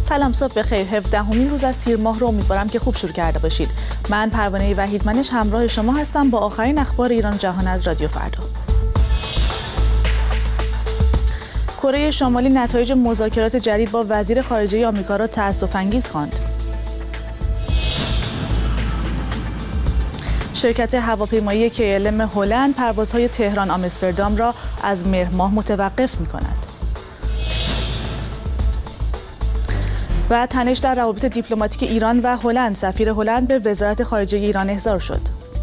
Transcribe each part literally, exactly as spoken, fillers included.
سلام، صبح بخیر. هفدهمین روز از تیر ماه رو امیدوارم که خوب شروع کرده باشید. من پروانه وحیدمنش همراه شما هستم با آخرین اخبار ایران جهان از رادیو فردا. کره شمالی نتایج مذاکرات جدید با وزیر خارجه آمریکا را تأسف‌انگیز خواند. شرکت هواپیمایی کی ال ام هلند پروازهای تهران آمستردام را از مهر ماه متوقف می‌کند. و تنش در روابط دیپلماتیک ایران و هلند، سفیر هلند به وزارت خارجه ایران احضار شد.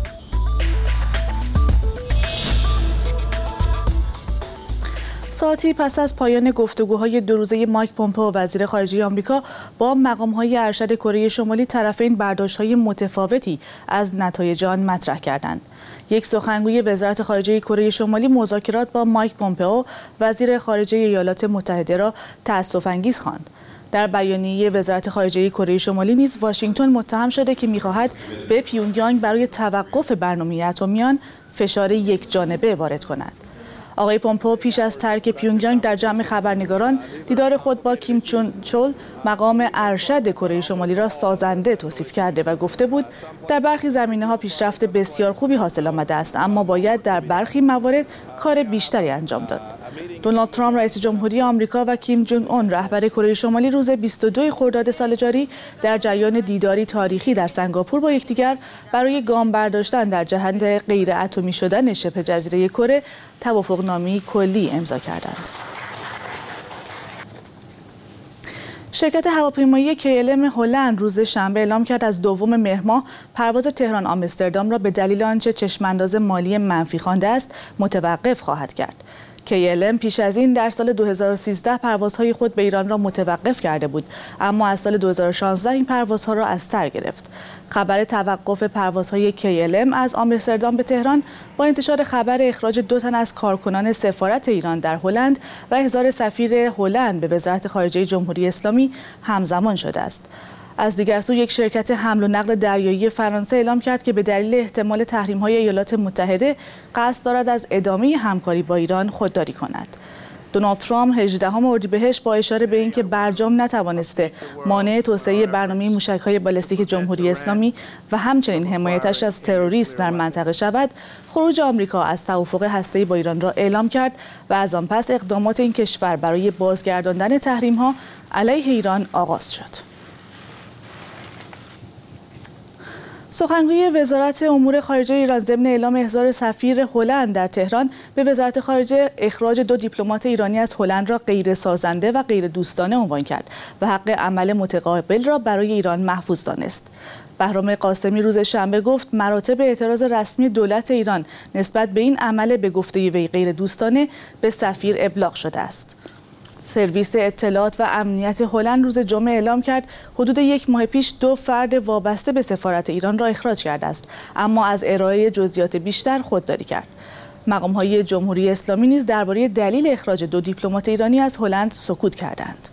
ساعتی پس از پایان گفتگوهای دو روزه مایک پومپئو وزیر خارجه آمریکا با مقام‌های ارشد کره شمالی، طرفین برداشت‌های متفاوتی از نتایج آن مطرح کردند. یک سخنگوی وزارت خارجه کره شمالی مذاکرات با مایک پومپئو وزیر خارجه ایالات متحده را تأسف‌انگیز خواند. در بیانیه وزارت خارجه کره شمالی نیز واشنگتن متهم شده که می‌خواهد به پیونگیانگ برای توقف برنامه اتمیان فشار یک جانبه وارد کند. آقای پومپئو پیش از ترک پیونگیانگ در جمع خبرنگاران دیدار خود با کیم چون چول مقام ارشد کره شمالی را سازنده توصیف کرده و گفته بود در برخی زمینه‌ها پیشرفت بسیار خوبی حاصل آمده است، اما باید در برخی موارد کار بیشتری انجام داد. دونالد ترامپ رئیس جمهوری آمریکا و کیم جونگ اون رهبر کره شمالی روز بیست و دو خرداد سال جاری در جریان دیداری تاریخی در سنگاپور با یکدیگر برای گام برداشتن در جهت غیر اتمی شدن شبه جزیره کره توافقنامه‌ای کلی امضا کردند. شرکت هواپیمایی کی ال ام هلند روز شنبه اعلام کرد از دوم مهر ماه پرواز تهران آمستردام را به دلیل آنچه چشمانداز مالی منفی خوانده است متوقف خواهد کرد. کی ال ام پیش از این در سال دو هزار و سیزده پروازهای خود به ایران را متوقف کرده بود، اما از سال دو هزار و شانزده این پروازها را از سر گرفت. خبر توقف پروازهای کی ال ام از آمستردام به تهران با انتشار خبر اخراج دو تن از کارکنان سفارت ایران در هلند و احضار سفیر هلند به وزارت خارجه جمهوری اسلامی همزمان شده است. از دیگر سو یک شرکت حمل و نقل دریایی فرانسه اعلام کرد که به دلیل احتمال تحریم‌های ایالات متحده قصد دارد از ادامه همکاری با ایران خودداری کند. دونالد ترامپ هجدهم اردیبهشت با اشاره به اینکه برجام نتوانسته مانع توسعه برنامه موشک‌های بالستیک جمهوری اسلامی و همچنین حمایتش از تروریسم در منطقه شود، خروج آمریکا از توافق هسته‌ای با ایران را اعلام کرد و از آن پس اقدامات این کشور برای بازگرداندن تحریم‌ها علیه ایران آغاز شد. سخنگوی وزارت امور خارجه ایران ضمن اعلام احضار سفیر هلند در تهران به وزارت خارجه اخراج دو دیپلمات ایرانی از هلند را غیر سازنده و غیر دوستانه عنوان کرد و حق عمل متقابل را برای ایران محفوظ دانست. بهرام قاسمی روز شنبه گفت مراتب اعتراض رسمی دولت ایران نسبت به این عمل به گفته وی غیر دوستانه به سفیر ابلاغ شده است. سرویس اطلاعات و امنیت هلند روز جمعه اعلام کرد حدود یک ماه پیش دو فرد وابسته به سفارت ایران را اخراج کرده است، اما از ارائه جزئیات بیشتر خودداری کرد. مقام‌های جمهوری اسلامی نیز درباره دلیل اخراج دو دیپلمات ایرانی از هلند سکوت کردند.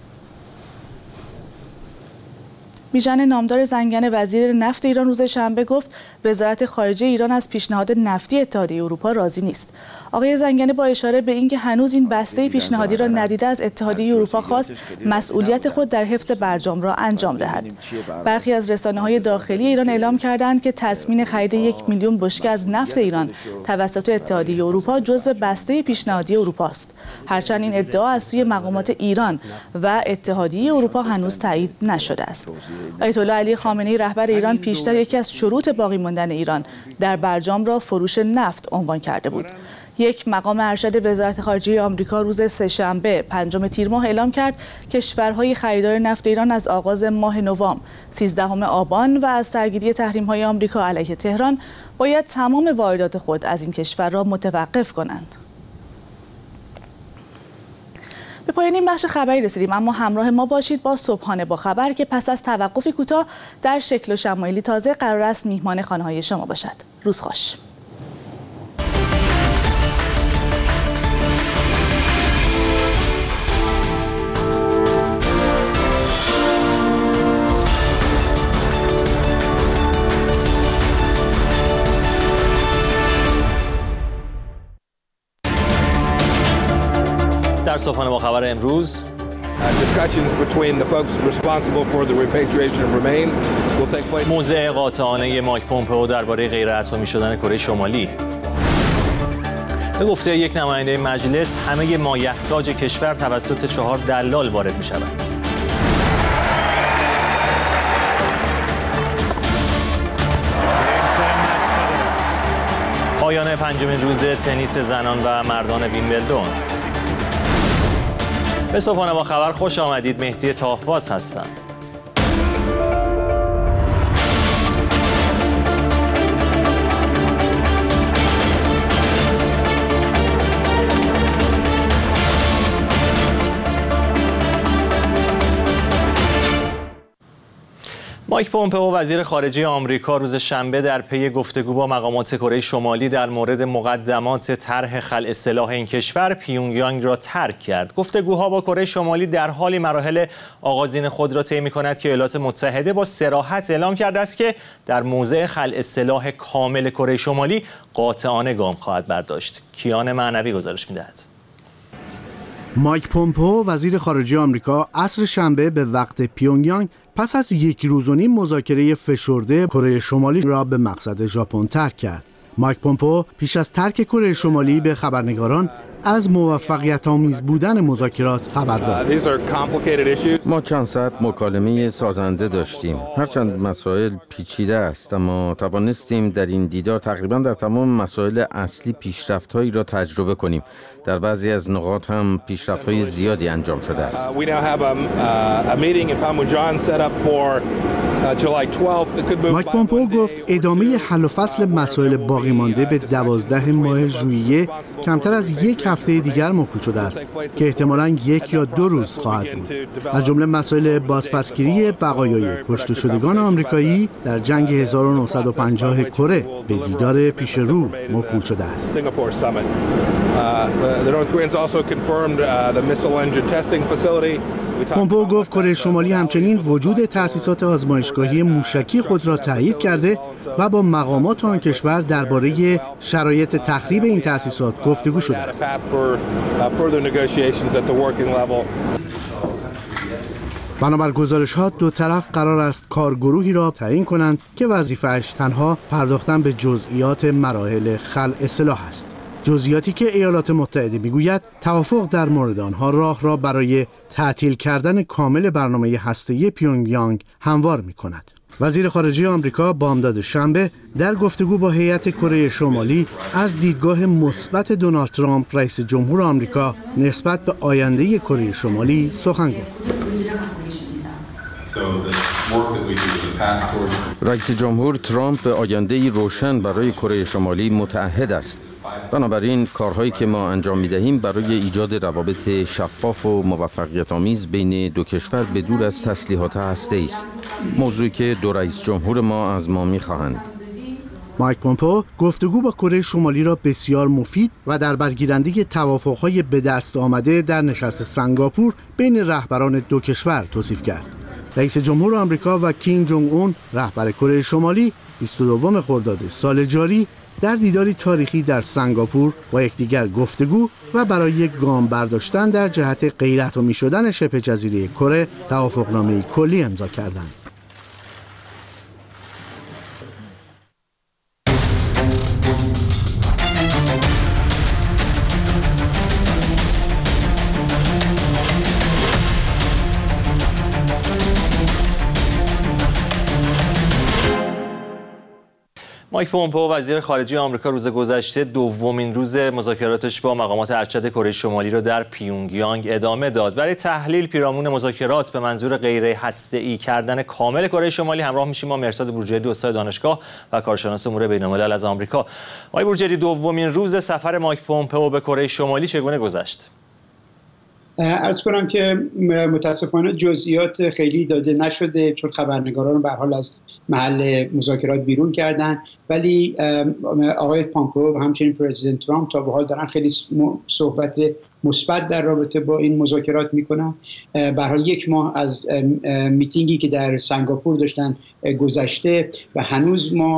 بیژن نامدار زنگنه وزیر نفت ایران روز شنبه گفت وزارت خارجه ایران از پیشنهاد نفتی اتحادیه اروپا راضی نیست. آقای زنگنه با اشاره به اینکه هنوز این بسته پیشنهادی را ندیده از اتحادیه اروپا خواست مسئولیت خود در حفظ برجام را انجام دهد. برخی از رسانه‌های داخلی ایران اعلام کردند که تضمین خرید یک میلیون بشکه از نفت ایران توسط اتحادیه اروپا جزو بسته پیشنهادی اروپا است. هرچند این ادعا از سوی مقامات ایران و اتحادیه اروپا هنوز تایید نشده است. آیت الله علی خامنه‌ای رهبر ایران پیشتر یکی از شروط باقی ماندن ایران در برجام را فروش نفت عنوان کرده بود. یک مقام ارشد وزارت خارجه آمریکا روز سه‌شنبه پنجم تیر ماه اعلام کرد کشورهای خریدار نفت ایران از آغاز ماه نوامبر سیزدهم آبان و از سرگیری تحریم‌های آمریکا علیه تهران باید تمام واردات خود از این کشور را متوقف کنند. به پایان این بخش خبری رسیدیم، اما همراه ما باشید با صبحانه با خبر که پس از توقفی کوتاه در شکل و شمایلی تازه قرار است میهمان خانه‌های شما باشد. روز خوش. در صبحانه با خبر امروز، موضع قاطعانه مایک پومپئو درباره غیر اتمی شدن کره شمالی. به گفته یک نماینده مجلس، همه مایحتاج کشور توسط چهار دلال وارد می شود. پایان پنجمین روز تنیس زنان و مردان ویمبلدون. به صبحانه با خبر خوش آمدید. مهدی تاهباز هستم. مایک پومپئو وزیر خارجه آمریکا روز شنبه در پی گفتگو با مقامات کره شمالی در مورد مقدمات طرح خلع سلاح این کشور پیونگیانگ را ترک کرد. گفتگوها با کره شمالی در حالی مراحل آغازین خود را طی می‌کند که ایالات متحده با صراحت اعلام کرده است که در موضع خلع سلاح کامل کره شمالی قاطعانه گام خواهد برداشت. کیان معنوی گزارش می‌دهد. مایک پومپئو وزیر خارجه آمریکا عصر شنبه به وقت پیونگیانگ پس از یک روز و نیم مذاکره فشرده کره شمالی را به مقصد ژاپن ترک کرد. مایک پومپئو پیش از ترک کره شمالی به خبرنگاران از موفقیت آمیز بودن مذاکرات خبر داد. ما چند ساعت مکالمه سازنده داشتیم. هرچند مسائل پیچیده است، اما توانستیم در این دیدار تقریبا در تمام مسائل اصلی پیشرفت‌هایی را تجربه کنیم. در بعضی از نقاط هم پیشرفت‌های زیادی انجام شده است. مایک پومپئو گفت ادامه حل و فصل مسائل باقی مانده به دوازده ماه ژوئیه کمتر از یک هفته دیگر موکول شده است که احتمالاً یک یا دو روز خواهد بود. از جمله مسائل بازپسگیری بقایای کشته شدگان آمریکایی در جنگ هزار و نهصد و پنجاه کره به دیدار پیش رو موکول شده است. پومپئو گفت کره شمالی همچنین وجود تأسیسات آزمایشگاهی موشکی خود را تایید کرده و با مقامات آن کشور درباره شرایط تخریب این تأسیسات گفتگو شده است. بنابر گزارش‌ها دو طرف قرار است کارگروهی را تعیین کنند که وظیفه‌اش تنها پرداختن به جزئیات مراحل خلع سلاح است. جزئیاتی که ایالات متحده میگوید توافق در مورد آنها راه را برای تعطیل کردن کامل برنامه هسته‌ای پیونگیانگ هموار می‌کند. وزیر خارجه آمریکا بامداد شنبه در گفتگو با هیئت کره شمالی از دیدگاه مثبت دونالد ترامپ رئیس جمهور آمریکا نسبت به آینده کره شمالی سخن گفت. رئیس جمهور ترامپ به آینده‌ای روشن برای کره شمالی متعهد است. بنابراین کارهایی که ما انجام می‌دهیم برای ایجاد روابط شفاف و موفقیت‌آمیز بین دو کشور به دور از تسلیحات هسته‌ای است، موضوعی که دو رئیس جمهور ما از ما می‌خواهند. مایک پومپئو گفتگو با کره شمالی را بسیار مفید و در برگیرنده توافق‌های به دست آمده در نشست سنگاپور بین رهبران دو کشور توصیف کرد. رئیس جمهور آمریکا و کیم جونگ اون رهبر کره شمالی بیست و دوم خرداد سال جاری در دیداری تاریخی در سنگاپور با یکدیگر گفتگو و برای یک گام برداشتن در جهت غیراتمی شدن شبه جزیره کره توافقنامه کلی امضا کردند. مایک پومپئو وزیر خارجه آمریکا روز گذشته دومین روز مذاکراتش با مقامات ارشد کره شمالی را در پیونگیانگ ادامه داد. برای تحلیل پیرامون مذاکرات به منظور غیر هسته‌ای کردن کامل کره شمالی همراه میشیم با مرتضی بورجردی استاد دانشگاه و کارشناس امور بین‌الملل از آمریکا. آقای بورجردی، دومین روز سفر مایک پومپئو به کره شمالی چگونه گذشت؟ عرض کنم که متاسفانه جزئیات خیلی داده نشده چون خبرنگاران به هر حال از محل مذاکرات بیرون کردن، ولی آقای پومپئو و همچنین پرزیدنت ترامپ تا به حال دارن خیلی صحبت مثبت در رابطه با این مذاکرات میکنن. به هر حال یک ماه از میتینگی که در سنگاپور داشتن گذشته و هنوز ما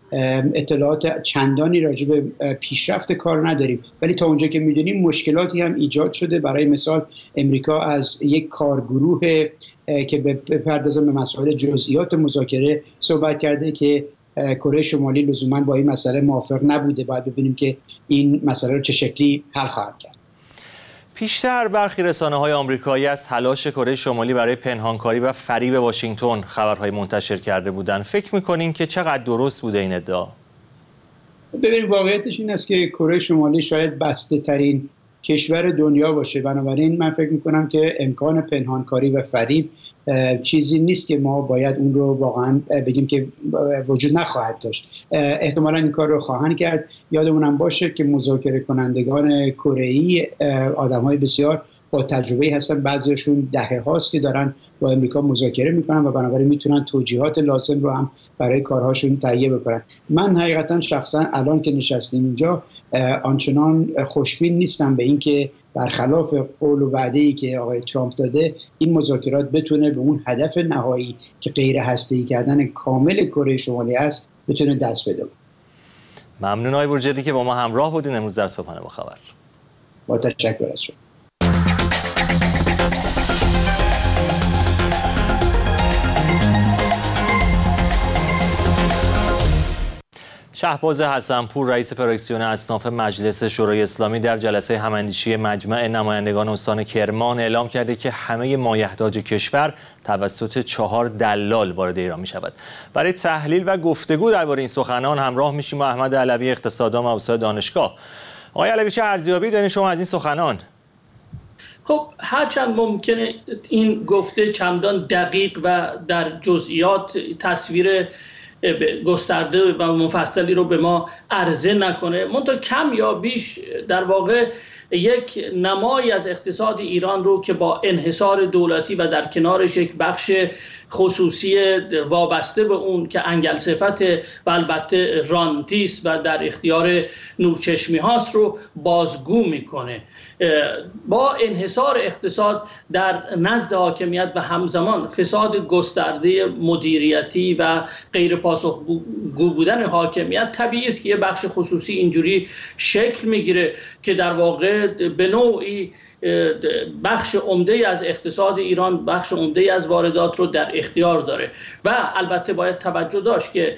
اطلاعات چندانی راجع به پیشرفت کار نداریم، ولی تا اونجا که میدونیم مشکلاتی هم ایجاد شده. برای مثال امریکا از یک کارگروه که بپردازه به مسائل جزئیات مذاکره صحبت کرده که کره شمالی لزوما با این مسئله موافق نبوده. باید ببینیم که این مسئله رو چه شکلی حل خواهد کرد. پیشتر برخی رسانه‌های آمریکایی از تلاش کره شمالی برای پنهانکاری و فریب واشنگتن خبرهای منتشر کرده بودند. فکر می‌کنین که چقدر درست بوده این ادعا؟ ببینید واقعیتش این است که کره شمالی شاید بسته‌ترین کشور دنیا باشه، بنابراین من فکر میکنم که امکان پنهانکاری و فریب چیزی نیست که ما باید اون رو واقعا بگیم که وجود نخواهد داشت. احتمالا این کار رو خواهند کرد. یادمونم باشه که مذاکره کنندگان کره‌ای آدم‌های بسیار با تجربه هستن، بعضیشون دهه هاست که دارن با امریکا مذاکره میکنن و بنابراین میتونن توجیهات لازم رو هم برای کارهاشون تهیه بکنن. من حقیقتا شخصا الان که نشستیم اینجا آنچنان خوشبین نیستم به اینکه برخلاف قول و وعده‌ای که آقای ترامپ داده این مذاکرات بتونه به اون هدف نهایی که غیر هسته‌ای کردن کامل کره شمالی است بتونه دست بده. ممنون آقای بروجردی که با ما همراه بودین امروز در صبحانه با خبر. با تشکر از شما. شهباز حسن‌پور رئیس فراکسیون اصناف مجلس شورای اسلامی در جلسه هماندیشی مجمع نمایندگان استان کرمان اعلام کرده که همه مایحتاج کشور توسط چهار دلال وارد ایران می شود. برای تحلیل و گفتگو درباره این سخنان همراه میشیم با احمد علوی اقتصاددان و استاد دانشگاه. آقای علوی چه ارزیابی دارین شما از این سخنان؟ خب هرچند ممکنه این گفته چندان دقیق و در جزئیات تصویر گسترده و مفصلی رو به ما عرضه نکنه، منتها کم یا بیش در واقع یک نمایی از اقتصاد ایران رو که با انحصار دولتی و در کنارش یک بخش خصوصی وابسته به اون که انگل صفت و البته رانتی است و در اختیار نورچشمی هاست رو بازگو میکنه. با انحصار اقتصاد در نزد حاکمیت و همزمان فساد گسترده مدیریتی و غیر پاسخگو بودن حاکمیت، طبیعی است که یه بخش خصوصی اینجوری شکل میگیره که در واقع به نوعی بخش عمده از اقتصاد ایران، بخش عمده از واردات رو در اختیار داره. و البته باید توجه داشت که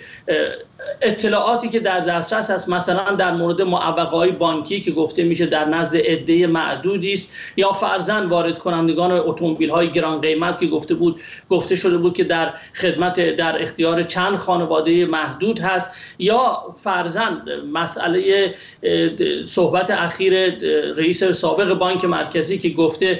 اطلاعاتی که در دسترس است، مثلا در مورد معوقه‌های بانکی که گفته میشه در نزد عده معدودی است، یا فرضاً وارد کنندگان اتومبیل‌های گران قیمت که گفته بود گفته شده بود که در خدمت در اختیار چند خانواده محدود هست، یا فرضاً مسئله صحبت اخیر رئیس سابق بانک مرکزی که گفته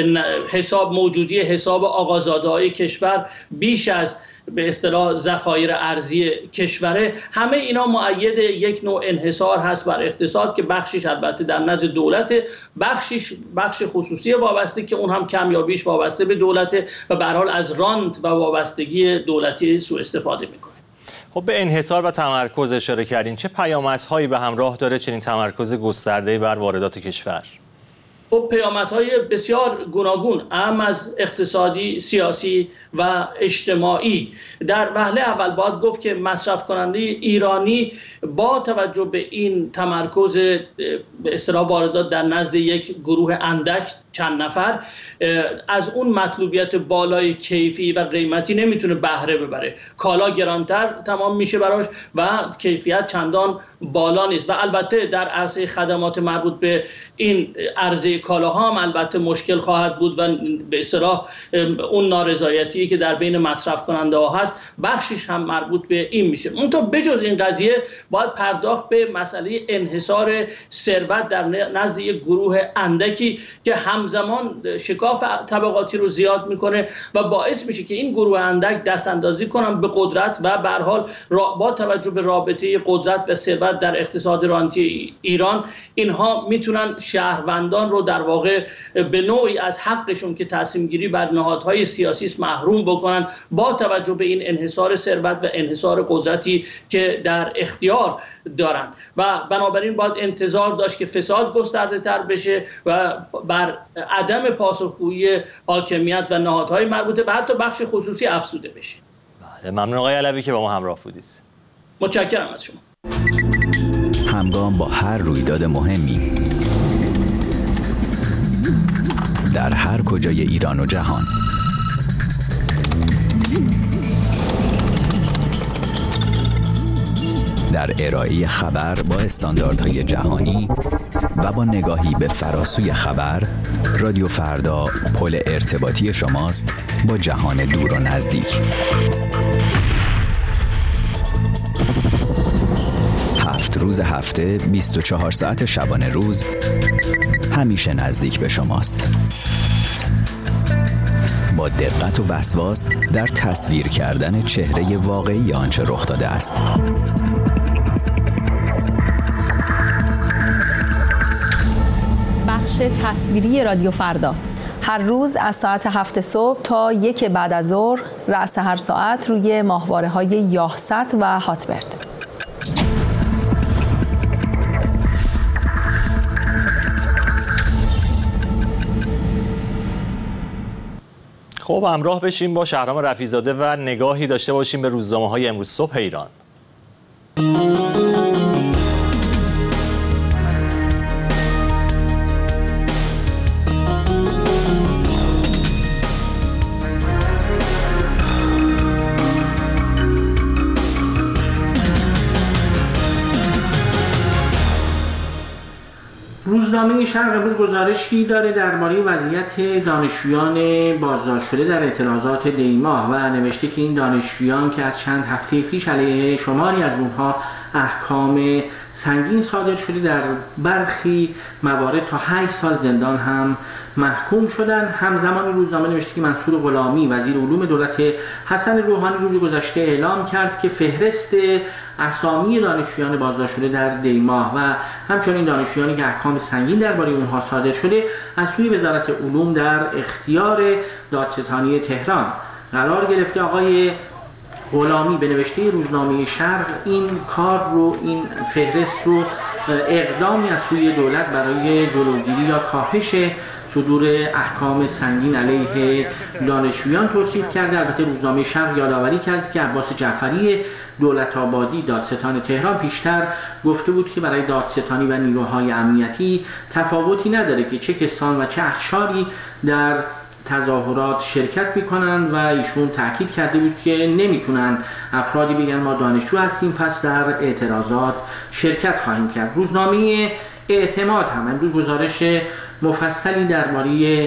حساب موجودی حساب آقازاده‌های کشور بیش از به اصطلاح ذخایر ارزی کشوره. همه اینا مؤید یک نوع انحصار هست بر اقتصاد که بخشش البته در نزد دولت، بخشش بخش خصوصی وابسته که اون هم کم یا بیش وابسته به دولت و به هر حال از رانت و وابستگی دولتی سوء استفاده میکنه. خب به انحصار و تمرکز اشاره کردین، چه پیامدهایی به همراه داره چنین تمرکز گسترده بر واردات کشور؟ خب پیامدهای بسیار گوناگون، اهم از اقتصادی، سیاسی و اجتماعی. در وهله اول باید گفت که مصرف کننده ایرانی با توجه به این تمرکز به اصطلاح واردات در نزد یک گروه اندک چند نفر از اون مطلوبیت بالای کیفی و قیمتی نمیتونه بهره ببره. کالا گرانتر تمام میشه براش و کیفیت چندان بالا نیست. و البته در عرصه خدمات مربوط به این عرضه کالاها هم البته مشکل خواهد بود و به اصطلاح اون نارضایتی که در بین مصرف کننده ها هست بخشش هم مربوط به این میشه. منتها بجز این قضیه باید پرداخت به مسئله انحصار ثروت در نزد یک گروه اندکی که همزمان شکاف طبقاتی رو زیاد میکنه و باعث میشه که این گروه اندک دست اندازی کنن به قدرت و به هر حال با توجه به رابطه قدرت و ثروت در اقتصاد رانتی ایران، اینها میتونن شهروندان رو در واقع به نوعی از حقشون که تصمیم گیری بر نهادهای سیاسی محروم بکنن با توجه به این انحصار ثروت و انحصار قدرتی که در اختیار دارن. و بنابراین باید انتظار داشت که فساد گسترده تر بشه و بر عدم پاسخگویی حاکمیت و نهادهای مربوطه و حتی بخش خصوصی افزوده بشه. بله، ممنون آقای علوی که با ما همراه بودید. متشکرم از شما. همگام با هر رویداد مهمی در هر کجای ایران و جهان، در ارائه خبر با استانداردهای جهانی و با نگاهی به فراسوی خبر، رادیو فردا پل ارتباطی شماست با جهان دور و نزدیک. هفت روز هفته، بیست و چهار ساعت شبانه روز، همیشه نزدیک به شماست. با دقت و وسواس در تصویر کردن چهره واقعی آنچه رخ داده است. بخش تصویری رادیو فردا هر روز از ساعت هفت صبح تا یک بعد از ظهر، رأس هر ساعت روی ماهواره‌های یاهست و هاتبرد. خب همراه بشیم با شهرام رفیع‌زاده و نگاهی داشته باشیم به روزنامه‌های امروز صبح ایران. روزنامه شرق امروز گزارشی داره درباره وضعیت دانشجویان بازداشت شده در اعتراضات دی‌ماه و نوشته که این دانشجویان که از چند هفته پیش علیه شماری از اونها احکام سنگین صادر شده، در برخی موارد تا هشت سال زندان هم محکوم شدن. همزمان روزنامه نوشته که منصور غلامی وزیر علوم دولت حسن روحانی روز گذشته اعلام کرد که فهرست اسامی دانشجویان بازداشت شده در دی‌ماه و همچنین دانشجویانی که احکام سنگین درباره اونها صادر شده از سوی وزارت علوم در اختیار دادستانی تهران قرار گرفته. آقای غلامی به نوشته روزنامه شرق این کار رو، این فهرست رو اقدامی از سوی دولت برای جلوگیری یا کاهش صدور احکام سنگین علیه دانشجویان توصیف کرده. البته روزنامه شرق یادآوری کرد که عباس جعفری دولت آبادی دادستان تهران پیشتر گفته بود که برای دادستانی و نیروهای امنیتی تفاوتی نداره که چه کسان و چه اقشاری در تظاهرات شرکت میکنن و ایشون تاکید کرده بود که نمیتونن افرادی بگن ما دانشجو هستیم پس در اعتراضات شرکت خواهیم کرد. روزنامه اعتماد هم امروز گزارش مفصلی درباره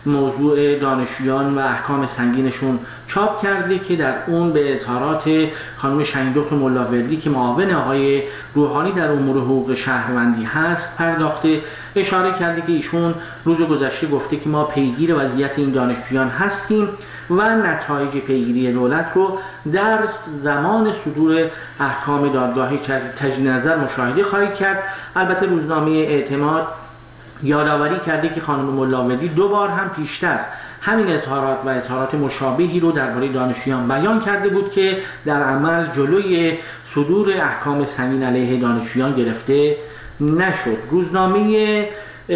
موضوع دانشجویان و احکام سنگینشون چاپ کرده که در اون به اظهارات خانم شهیندخت ملاوردی که معاون آقای روحانی در امور حقوق شهروندی هست پرداخته. اشاره کرده که ایشون روز گذشته گفته که ما پیگیر وضعیت این دانشجویان هستیم و نتایج پیگیری دولت رو در زمان صدور احکام دادگاه تجدید نظر مشاهده خواهید کرد. البته روزنامه اعتماد یادآوری کرده که خانم ملاوردی دو بار هم پیشتر همین اظهارات و اظهارات مشابهی رو درباره دانشجویان بیان کرده بود که در عمل جلوی صدور احکام سنگین علیه دانشجویان گرفته نشد. روزنامه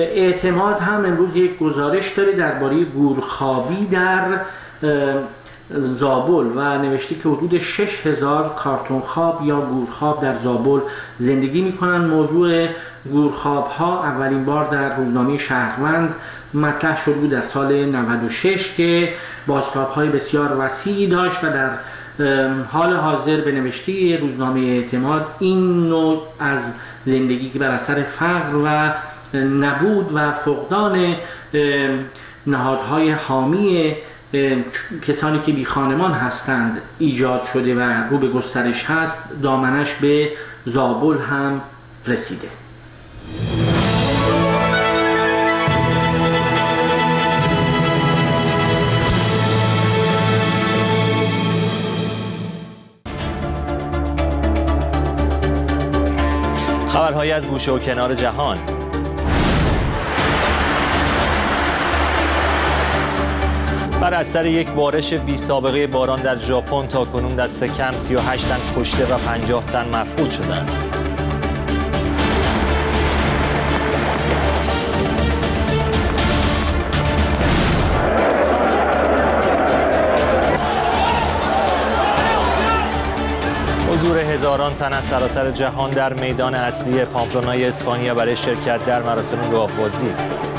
اعتماد هم امروز یک گزارش داره درباره گورخوابی در زابل و نوشته که حدود شش هزار کارتون خواب یا گورخواب در زابل زندگی میکنن. موضوع گورخواب ها اولین بار در روزنامه شهروند مطرح شده بود در سال نود و شش که بازتاب های بسیار وسیعی داشت و در حال حاضر به نوشته روزنامه اعتماد این نوع از زندگی که بر اثر فقر و نبود و فقدان نهادهای حامی کسانی که بی خانمان هستند ایجاد شده و رو به گسترش هست، دامنش به زابل هم رسیده. خبرهایی از گوشه و کنار جهان. بر اثر یک بارش بی سابقه باران در ژاپن تاکنون دست کم سی و هشت تن کشته و پنجاه تن مفقود شدند. حضور هزاران تن از سراسر جهان در میدان اصلی پامپلونای اسپانیا برای شرکت در مراسم گاوبازی.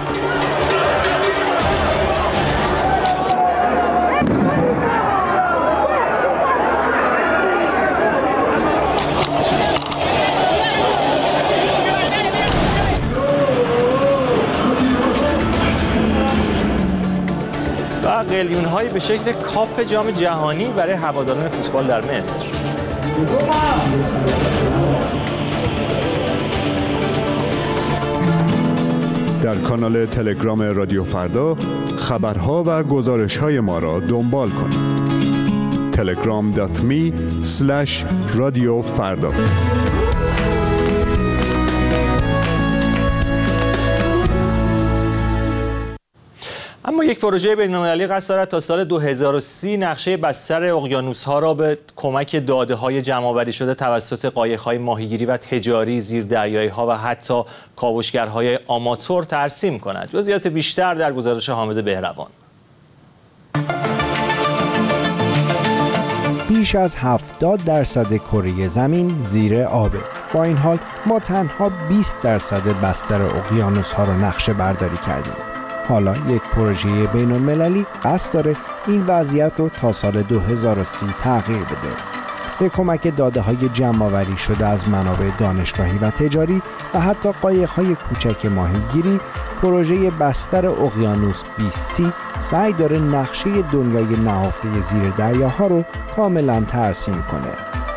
و قلیون‌هایی به شکل کاپ جام جهانی برای هواداران فوتبال در مصر. در کانال تلگرام رادیو فردا خبرها و گزارش‌های ما را دنبال کنید. تلگرام دات می اسلش رادیو فردا. اما یک پروژه بین‌المللی قصد دارد تا سال دو هزار و سی نقشه بستر اقیانوس‌ها را به کمک داده‌های جمع‌آوری شده توسط قایق‌های ماهیگیری و تجاری، زیردریایی‌ها و حتی کاوشگرهای آماتور ترسیم کند. جزئیات بیشتر در گزارش حامد بهروان. بیش از هفتاد درصد کره زمین زیر آبه. با این حال ما تنها بیست درصد بستر اقیانوس‌ها را نقشه برداری کردیم. حالا یک پروژه بین‌المللی قصد داره این وضعیت رو تا سال دو هزار و سی تغییر بده. به کمک داده‌های جمع‌آوری شده از منابع دانشگاهی و تجاری و حتی قایق‌های کوچک ماهیگیری، پروژه بستر اقیانوس بیست سی سعی داره نقشه دنیای نهفته زیر دریاها رو کاملاً ترسیم کنه.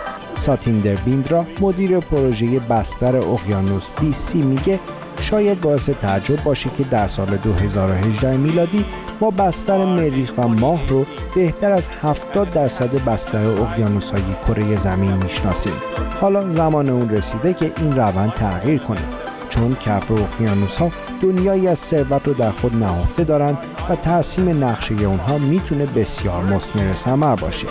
ساتیندر بیندرا مدیر پروژه بستر اقیانوس بیست سی میگه شاید باعث تعجب باشه که در سال دو هزار و هجده میلادی ما بستر مریخ و ماه رو بهتر از هفتاد درصد بستر اقیانوس‌های کره زمین میشناسیم. حالا زمان اون رسیده که این روند تغییر کنه، چون کف اقیانوس‌ها دنیایی از ثروت رو در خود نهفته دارند و ترسیم نقشه اونها میتونه بسیار مثمر ثمر باشه.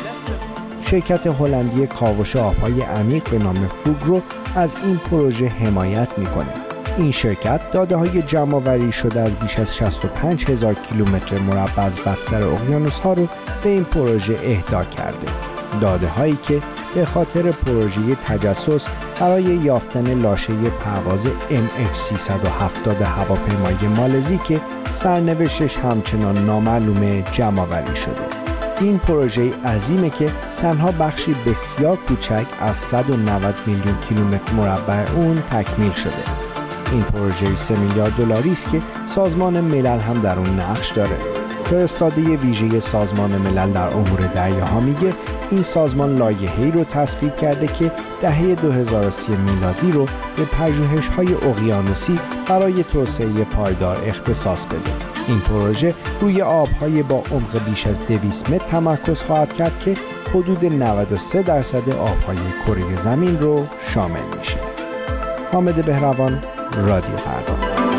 شرکت هلندی کاوش آب‌های عمیق به نام فوگ رو از این پروژه حمایت میکنه. این شرکت داده‌های جمع‌آوری شده از بیش از شصت و پنج هزار کیلومتر مربع از بستر اقیانوس‌ها رو به این پروژه اهدا کرده. داده‌هایی که به خاطر پروژه تجسس برای یافتن لاشه پرواز ام اچ سیصد و هفتاد هواپیمای مالزی که سرنوشتش همچنان نامعلومه جمع‌آوری شده. این پروژه عظیمه که تنها بخشی بسیار کوچک از صد و نود میلیون کیلومتر مربع اون تکمیل شده. این پروژه سه میلیارد دلاری است که سازمان ملل هم در اون نقش داره. فرستاده ویژه سازمان ملل در امور دریاها میگه این سازمان لایحه‌ای رو تصویب کرده که دهه دو هزار و سی میلادی رو به پژوهش‌های اقیانوسی برای توسعه پایدار اختصاص بده. این پروژه روی آب‌های با عمق بیش از دویست متر تمرکز خواهد کرد که حدود نود و سه درصد آب‌های کره زمین رو شامل میشه. حامد بهروان، رادیو فردا.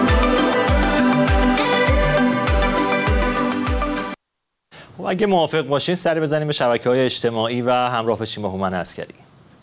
و اگه موافق باشین سری بزنیم به شبکه‌های اجتماعی و همراه بشیم با هومن عسکری.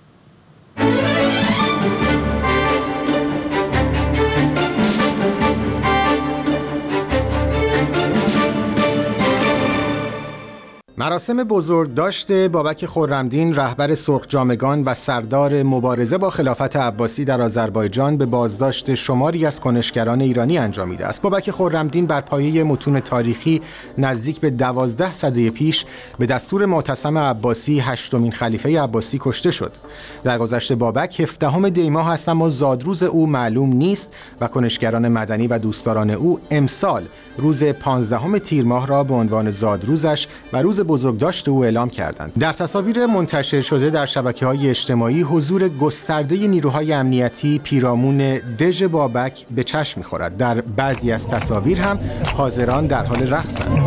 مراسم بزرگداشت بابک خرمدین رهبر سرخجامگان و سردار مبارزه با خلافت عباسی در آذربایجان به بازداشت شماری از کنشگران ایرانی انجامیده است. بابک خرمدین بر پایه متون تاریخی نزدیک به دوازده سده پیش به دستور معتصم عباسی هشتمین خلیفه عباسی کشته شد. درگذشت بابک هفدهم دی ماه است اما زادروز او معلوم نیست و کنشگران مدنی و دوستداران او امسال روز پانزدهم تیر ماه را به عنوان زادروزش و روز بزرگداشت او اعلام کردند. در تصاویر منتشر شده در شبکه‌های اجتماعی حضور گسترده نیروهای امنیتی پیرامون دژ بابک به چشم می‌خورد. در بعضی از تصاویر هم حاضران در حال رقصند.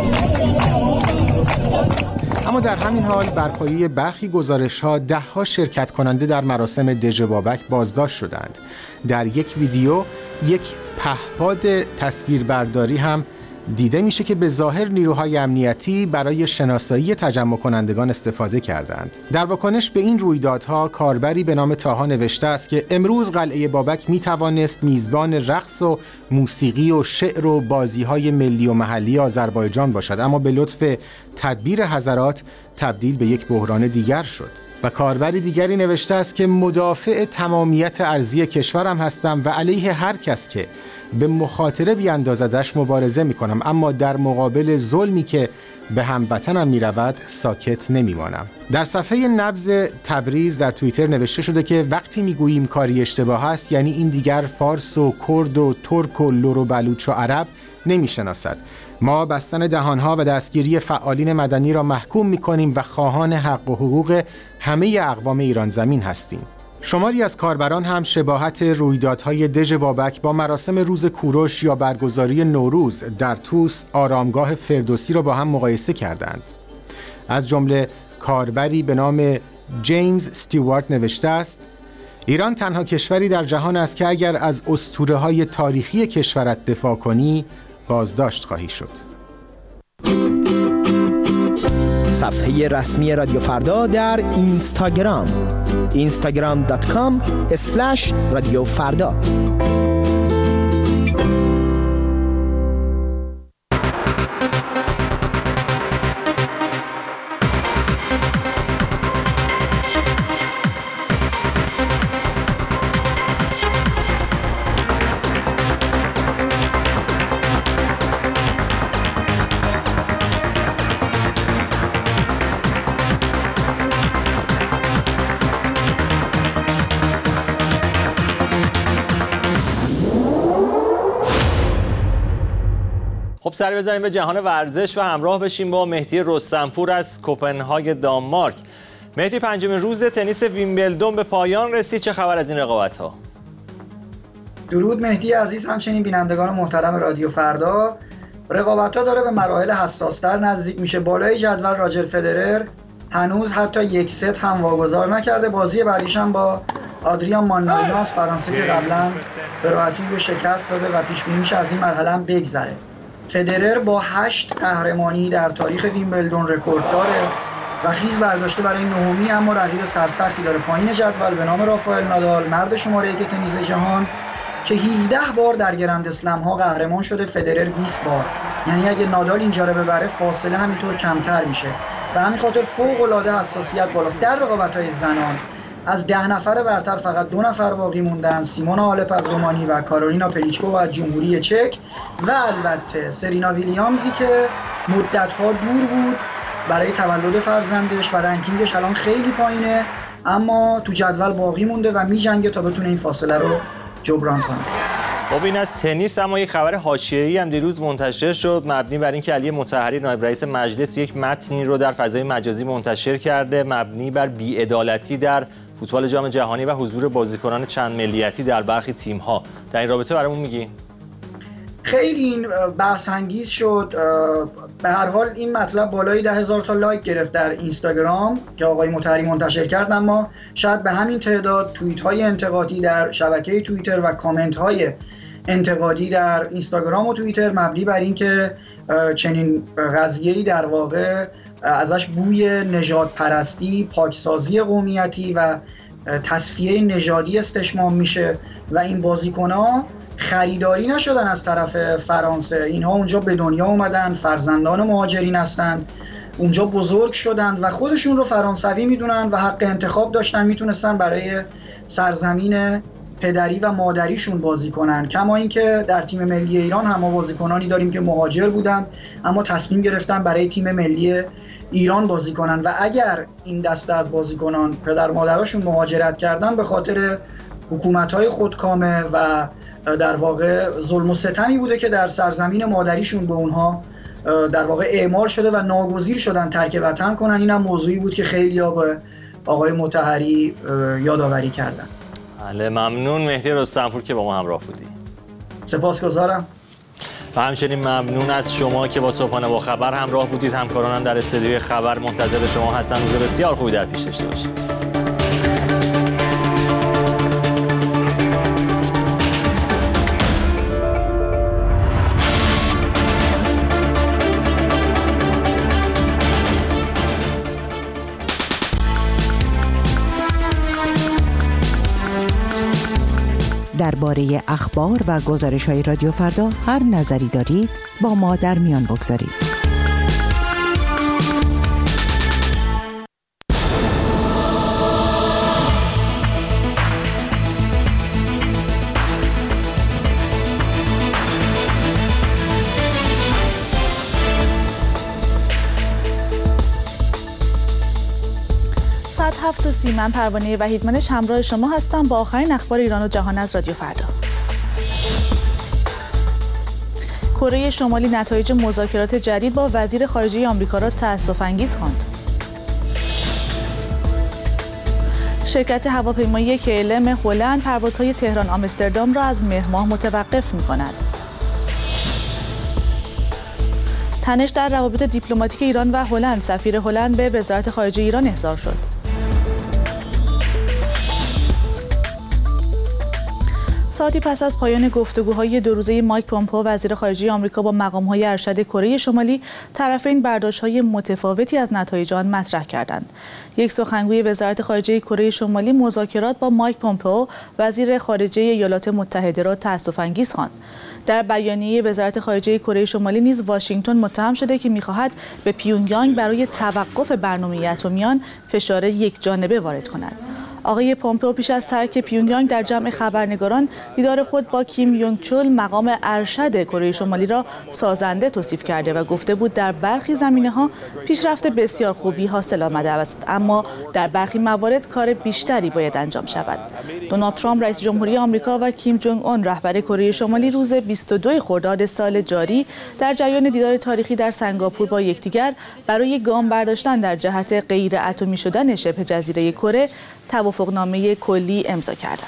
اما در همین حال بر پایه برخی گزارش‌ها ده‌ها شرکت کننده در مراسم دژ بابک بازداشت شدند. در یک ویدیو یک پهپاد تصویربرداری هم دیده میشه که به ظاهر نیروهای امنیتی برای شناسایی تجمع کنندگان استفاده کردند. در واکنش به این رویدادها کاربری به نام تاها نوشته است که امروز قلعه بابک میتوانست میزبان رقص و موسیقی و شعر و بازی‌های ملی و محلی آذربایجان باشد، اما به لطف تدبیر حضرات تبدیل به یک بحران دیگر شد. و کاربری دیگری نوشته است که مدافع تمامیت ارضی کشورم هستم و علیه هر کس که به مخاطره بیاندازدش مبارزه می کنم، اما در مقابل ظلمی که به هموطنم می رود ساکت نمی مانم. در صفحه نبض تبریز در توییتر نوشته شده که وقتی می گوییم کاری اشتباه است یعنی این دیگر فارس و کرد و ترک و لر و بلوچ و عرب نمی شناسد. ما بستن دهانها و دستگیری فعالین مدنی را محکوم می کنیم و خواهان حق و حقوق همه اقوام ایران زمین هستیم. شماری از کاربران هم شباهت رویدادهای دژ بابک با مراسم روز کوروش یا برگزاری نوروز در توس آرامگاه فردوسی را با هم مقایسه کردند. از جمله کاربری به نام جیمز استیوارت نوشته است: ایران تنها کشوری در جهان است که اگر از اسطوره‌های تاریخی کشورت دفاع کنی بازداشت خواهی شد. صفحه رسمی رادیو فردا در اینستاگرام اینستاگرام دات کام اسلش رادیو فردا. خب سری بزنیم به جهان ورزش و همراه بشیم با مهدی رستمپور از کوپنهاگ دانمارک. مهدی، پنجمین روز تنیس ویمبلدون به پایان رسید، چه خبر از این رقابت‌ها؟ درود مهدی عزیز، همچنین بینندگان محترم رادیو فردا. رقابت‌ها داره به مراحل حساس‌تر نزدیک میشه. بالای جدول راجر فدرر هنوز حتی یک ست هم واگذار نکرده. بازی بعدیش هم با آدریان مانوئلو از فرانسه که قبلا به راحتی رو شکست داده و پیش بینی میشه از این مرحله هم بگذره. فدرر با هشت قهرمانی در تاریخ ویمبلدون رکورد داره و خیز برداشته برای نهمی، اما رقیب سرسختی داره پایین جدول به نام رافائل نادال، مرد شماره یک تنیس جهان که هفده بار در گرند اسلم ها قهرمان شده، فدرر بیست بار. یعنی اگه نادال اینجا رو ببره فاصله همینطور کمتر میشه و همین خاطر فوق العاده حساسیت بالاست. در رقابت‌های زنان از ده نفر برتر فقط دو نفر باقی موندن: سیمونا هالپ از رومانی و کارولینا پلیچکووا از جمهوری چک و البته سرینا ویلیامزی که مدت‌ها دور بود برای تولد فرزندش و رنکینگش الان خیلی پایینه، اما تو جدول باقی مونده و میجنگه تا بتونه این فاصله رو جبران کنه. خب این از تنیس. اما یک خبر حاشیه‌ای هم دیروز منتشر شد مبنی بر اینکه علی مطهری نایب رئیس مجلس یک متنی رو در فضای مجازی منتشر کرده مبنی بر بی‌عدالتی در فوتبال جام جهانی و حضور بازیکنان چند ملیتی در برخی تیم‌ها. در این رابطه برامون میگی؟ خیلی این بحث انگیز شد. به هر حال این مطلب بالای ده هزار تا لایک گرفت در اینستاگرام که آقای مطهری منتشر کرد، اما شاید به همین تعداد توییت‌های انتقادی در شبکه توییتر و کامنت‌های انتقادی در اینستاگرام و توییتر مبنی بر این که چنین قضیه‌ای در واقع ازش بوی نژاد پرستی، پاکسازی قومیتی و تصفیه نژادی استشمام میشه و این بازیکن‌ها خریداری نشدن از طرف فرانسه. اینها اونجا به دنیا اومدن، فرزندان مهاجرین هستند، اونجا بزرگ شدند و خودشون رو فرانسوی میدونن و حق انتخاب داشتن، میتونستن برای سرزمین پدری و مادریشون بازی کنن. کما اینکه در تیم ملی ایران هم ما بازیکنانی داریم که مهاجر بودند اما تصمیم گرفتن برای تیم ملی ایران بازی کنن و اگر این دسته از بازیکنان پدر مادرشون مهاجرت کردن به خاطر حکومت‌های خودکامه و در واقع ظلم و ستمی بوده که در سرزمین مادریشون به اونها در واقع اعمال شده و ناگزیر شدن ترک وطن کنن. این هم موضوعی بود که خیلی‌ها به آقای مطهری یادآوری کردن. بله، ممنون مهدی رستمپور که با ما همراه بودی. سپاسگزارم. و همچنین ممنون از شما که با صبحانه با خبر همراه بودید. همکارانم در استودیوی خبر منتظر شما هستن. روز بسیار خوبی در پیش داشته باشید. درباره اخبار و گزارش‌های رادیو فردا هر نظری دارید با ما در میان بگذارید. ساعت هفت و سی من پروانه وحیدمنش همراه شما هستم با آخرین اخبار ایران و جهان از رادیو فردا. کره شمالی نتایج مذاکرات جدید با وزیر خارجه آمریکا را تأسف‌انگیز خواند. شرکت هواپیمایی کی ال ام هلند پروازهای تهران آمستردام را از مهر ماه متوقف می‌کند. تنش در روابط دیپلماتیک ایران و هلند، سفیر هلند به وزارت خارجه ایران احضار شد. ساعتی پس از پایان گفتگوهای دو روزه مایک پومپئو وزیر خارجه آمریکا با مقام‌های ارشد کره شمالی، طرفین برداشت‌های متفاوتی از نتایج آن مطرح کردند. یک سخنگوی وزارت خارجه کره شمالی مذاکرات با مایک پومپئو وزیر خارجه ایالات متحده را تأسف‌انگیز خواند. در بیانیه وزارت خارجه کره شمالی نیز واشنگتن متهم شده که می‌خواهد به پیونگیانگ برای توقف برنامه اتمیان فشار یک جانبه وارد کند. آقای پومپئو پیش از ترک پیونگیانگ در جمع خبرنگاران دیدار خود با کیم یونگ چول مقام ارشد کره شمالی را سازنده توصیف کرده و گفته بود در برخی زمینه‌ها پیشرفت بسیار خوبی حاصل آمده است، اما در برخی موارد کار بیشتری باید انجام شود. دونالد ترامپ رئیس جمهوری آمریکا و کیم جونگ اون رهبر کره شمالی روز بیست و دو خرداد سال جاری در جریان دیدار تاریخی در سنگاپور با یکدیگر برای گام برداشتن در جهت غیر اتمی شدن شبه جزیره کره توافقنامه کلی امضا کردند.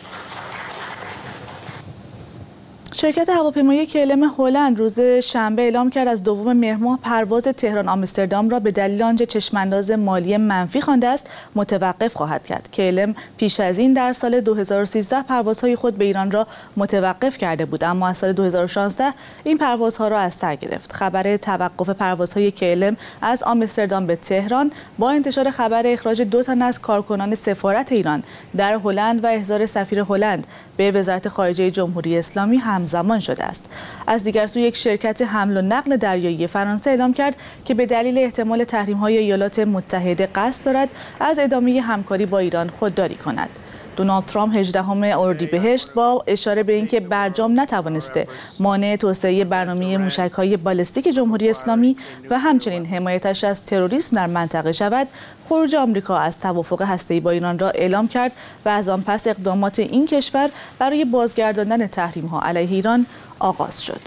شرکت هواپیمایی کی ال ام هلند روز شنبه اعلام کرد از دوم مهر ماه پرواز تهران آمستردام را به دلیل آنچه چشمانداز مالی منفی خوانده است متوقف خواهد کرد. کی ال ام پیش از این در سال دو هزار و سیزده پروازهای خود به ایران را متوقف کرده بود، اما از سال دو هزار و شانزده این پروازها را از سر گرفت. خبر توقف پروازهای کی ال ام از آمستردام به تهران با انتشار خبر اخراج دو تن از کارکنان سفارت ایران در هلند و احضار سفیر هلند به وزارت خارجه جمهوری اسلامی هم زمان شده است. از دیگر سو یک شرکت حمل و نقل دریایی فرانسه اعلام کرد که به دلیل احتمال تحریم‌های ایالات متحده قصد دارد از ادامه همکاری با ایران خودداری کند. دونالد ترامپ هجدهم اردیبهشت با اشاره به اینکه برجام نتوانسته مانع توسعه برنامه موشک‌های بالستیک جمهوری اسلامی و همچنین حمایتش از تروریسم در منطقه شود، خروج آمریکا از توافق هسته‌ای با ایران را اعلام کرد و از آن پس اقدامات این کشور برای بازگرداندن تحریم‌ها علیه ایران آغاز شد.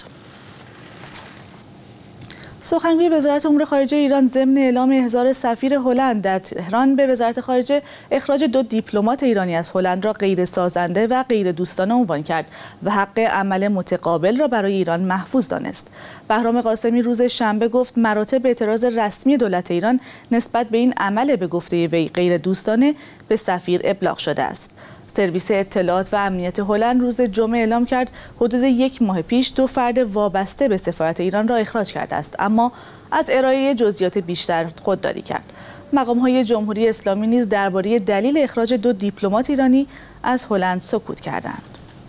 سخنگوی وزارت امور خارجه ایران ضمن اعلام احضار سفیر هلند در تهران به وزارت خارجه اخراج دو دیپلمات ایرانی از هلند را غیر سازنده و غیر دوستانه عنوان کرد و حق عمل متقابل را برای ایران محفوظ دانست. بهرام قاسمی روز شنبه گفت مراتب اعتراض رسمی دولت ایران نسبت به این عمل به گفته وی غیر دوستانه به سفیر ابلاغ شده است. سرویس اطلاعات و امنیت هلند روز جمعه اعلام کرد حدود یک ماه پیش دو فرد وابسته به سفارت ایران را اخراج کرده است، اما از ارائه جزئیات بیشتر خودداری کرد. مقام‌های جمهوری اسلامی نیز درباره دلیل اخراج دو دیپلمات ایرانی از هلند سکوت کردند.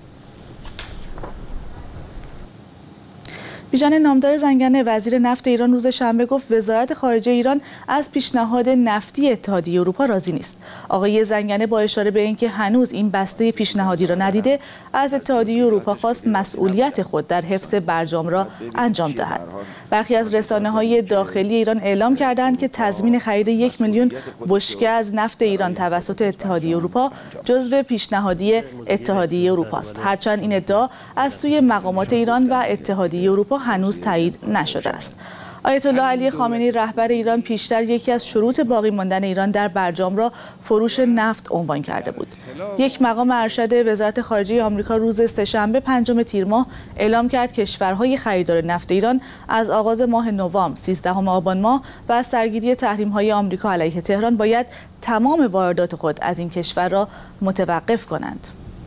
بیژن نامدار زنگنه وزیر نفت ایران روز شنبه گفت وزارت خارجه ایران از پیشنهاد نفتی اتحادیه اروپا راضی نیست. آقای زنگنه با اشاره به اینکه هنوز این بسته پیشنهادی را ندیده، از اتحادیه اروپا خواست مسئولیت خود در حفظ برجام را انجام دهد. برخی از رسانه‌های داخلی ایران اعلام کردند که تضمین خرید یک میلیون بشکه از نفت ایران توسط اتحادیه اروپا جزو پیشنهادی اتحادیه اروپا است، هرچند این ادعا از سوی مقامات ایران و اتحادیه اروپا هنوز تایید نشده است. آیت الله علی خامنه‌ای رهبر ایران پیشتر یکی از شروط باقی ماندن ایران در برجام را فروش نفت عنوان کرده بود. یک مقام ارشد وزارت خارجه آمریکا روز سه‌شنبه پنجم تیر ماه اعلام کرد کشورهای خریدار نفت ایران از آغاز ماه نوامبر سیزدهم آبان ماه و از سرگیری تحریم‌های آمریکا علیه تهران باید تمام واردات خود از این کشور را متوقف کنند.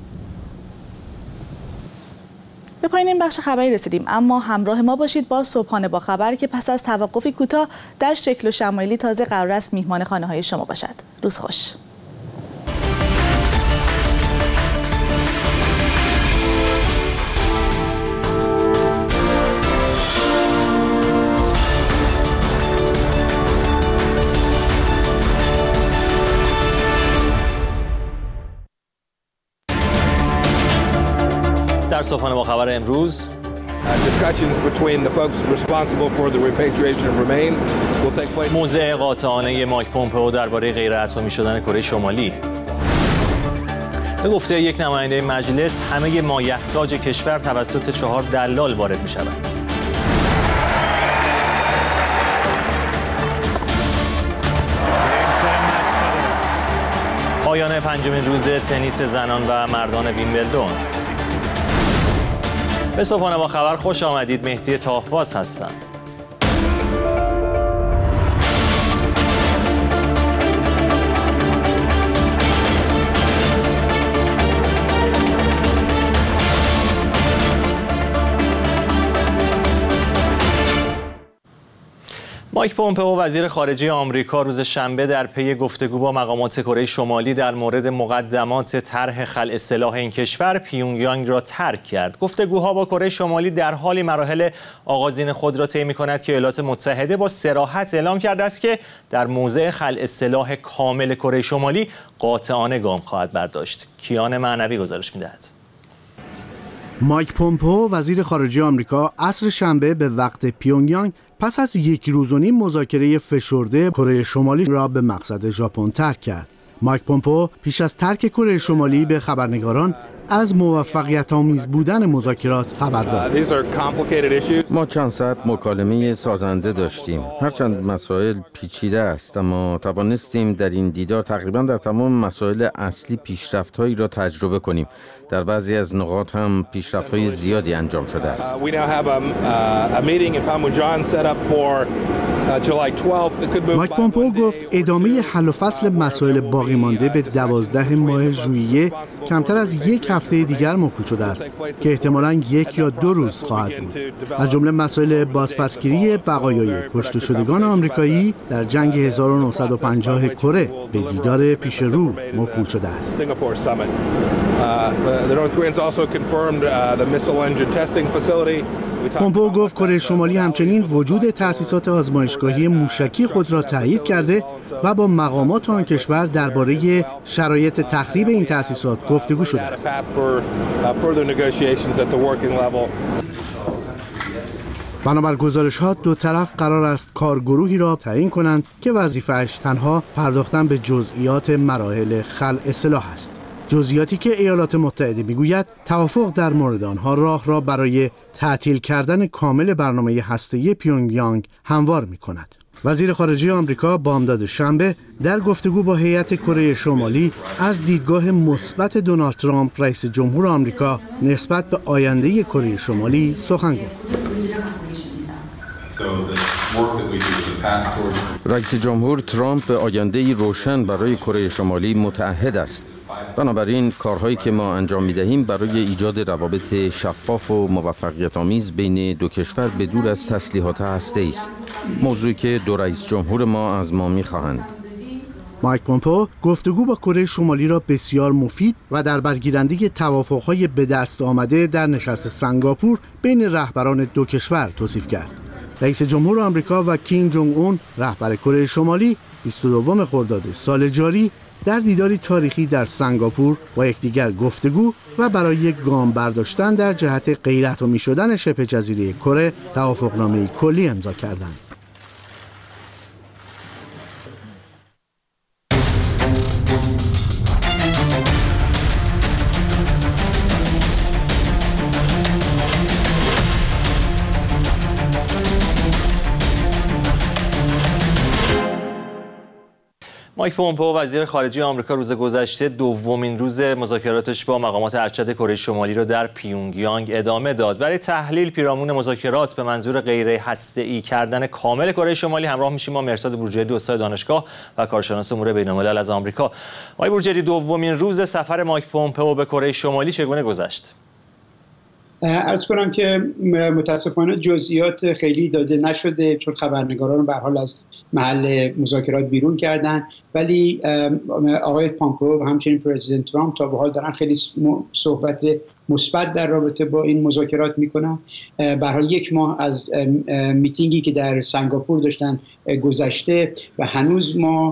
به پایان این بخش خبری رسیدیم، اما همراه ما باشید با صبحانه با خبر که پس از توقفی کوتاه در شکل و شمایلی تازه قرار است میهمان خانه‌های شما باشد. روز خوش. در صبحانه با خبر امروز، موضع قاطعانه مایک پومپئو درباره غیر اتمی شدن کره شمالی. به گفته یک نماینده مجلس، همه مایحتاج کشور توسط چهار دلال وارد می شود. پایان پنجمین روز تنیس زنان و مردان ویمبلدون. به صبحانه با خبر خوش آمدید. مهدی تاهباز هستم. مایک پومپئو وزیر خارجه آمریکا روز شنبه در پی گفتگو با مقامات کره شمالی در مورد مقدمات طرح خلع سلاح این کشور پیونگیانگ را ترک کرد. گفتگوها با کره شمالی در حالی مراحل آغازین خود را طی می‌کند که ایالات متحده با صراحت اعلام کرده است که در موضع خلع سلاح کامل کره شمالی قاطعانه گام خواهد برداشت. کیان معنوی گزارش می‌دهد. مایک پومپئو وزیر خارجه آمریکا عصر شنبه به وقت پیونگیانگ پس از یک روز و نیم مذاکره فشرده کره شمالی را به مقصد ژاپن ترک کرد. مایک پومپئو پیش از ترک کره شمالی به خبرنگاران از موفقیت آمیز بودن مذاکرات خبر داد. ما چند ساعت مکالمه سازنده داشتیم. هرچند مسائل پیچیده است، اما توانستیم در این دیدار تقریبا در تمام مسائل اصلی پیشرفت‌هایی را تجربه کنیم. در بعضی از نقاط هم پیشرفت‌های زیادی انجام شده است. مایک پومپئو گفت ادامه حل و فصل مسائل باقی مانده به دوازده ماه ژوئیه کمتر از یک هفته دیگر موکول شده است که احتمالاً یک یا دو روز خواهد بود. از جمله مسائل بازپسگیری بقایای کشته شدگان آمریکایی در جنگ هزار و نهصد و پنجاه کره به دیدار پیش رو موکول شده است. پومپئو گفت کره شمالی همچنین وجود تأسیسات آزمایشگاهی موشکی خود را تایید کرده و با مقامات آن کشور درباره شرایط تخریب این تأسیسات گفتگو شده است. بنابر گزارش‌ها دو طرف قرار است کارگروهی را تعیین کنند که وظیفه‌اش تنها پرداختن به جزئیات مراحل خلع سلاح است. جزئیاتی که ایالات متحده میگوید توافق در مورد آنها راه را برای تعطیل کردن کامل برنامه هسته‌ای پیونگیانگ هموار می‌کند. وزیر خارجه آمریکا بامداد شنبه در گفتگو با هیئت کره شمالی از دیدگاه مثبت دونالد ترامپ رئیس جمهور آمریکا نسبت به آینده کره شمالی سخن گفت. رئیس جمهور ترامپ به آینده‌ای روشن برای کره شمالی متعهد است. بنابراین کارهایی که ما انجام می‌دهیم برای ایجاد روابط شفاف و موفقیت‌آمیز بین دو کشور به دور از تسلیحات هسته‌ای است، موضوعی که دو رئیس جمهور ما از ما می‌خواهند. مایک پومپئو گفتگو با کره شمالی را بسیار مفید و در برگیرنده توافق‌های به دست آمده در نشست سنگاپور بین رهبران دو کشور توصیف کرد. رئیس جمهور آمریکا و کیم جونگ اون رهبر کره شمالی بیست و دوم خرداد سال جاری در دیداری تاریخی در سنگاپور با یکدیگر گفتگو و برای یک گام برداشتن در جهت غیراتمی شدن شبه جزیره کره توافقنامه کلی امضا کردند. مایک پومپئو وزیر خارجه آمریکا روز گذشته دومین روز مذاکراتش با مقامات ارشد کره شمالی را در پیونگیانگ ادامه داد. برای تحلیل پیرامون مذاکرات به منظور غیر هسته‌ای کردن کامل کره شمالی همراه میشیم با مرصاد بورجردی استاد دانشگاه و کارشناس امور بین‌الملل از آمریکا. آقای بورجردی، دومین روز سفر مایک پومپئو به کره شمالی چگونه گذشت؟ عرض کنم که متاسفانه جزئیات خیلی داده نشده چون خبرنگاران به هر حال از محل مذاکرات بیرون کردن، ولی آقای پومپئو و همچنین پرزیدنت ترامپ تا به حال دارن خیلی صحبت مثبت در رابطه با این مذاکرات میکنن. به هر حال یک ماه از میتینگی که در سنگاپور داشتن گذشته و هنوز ما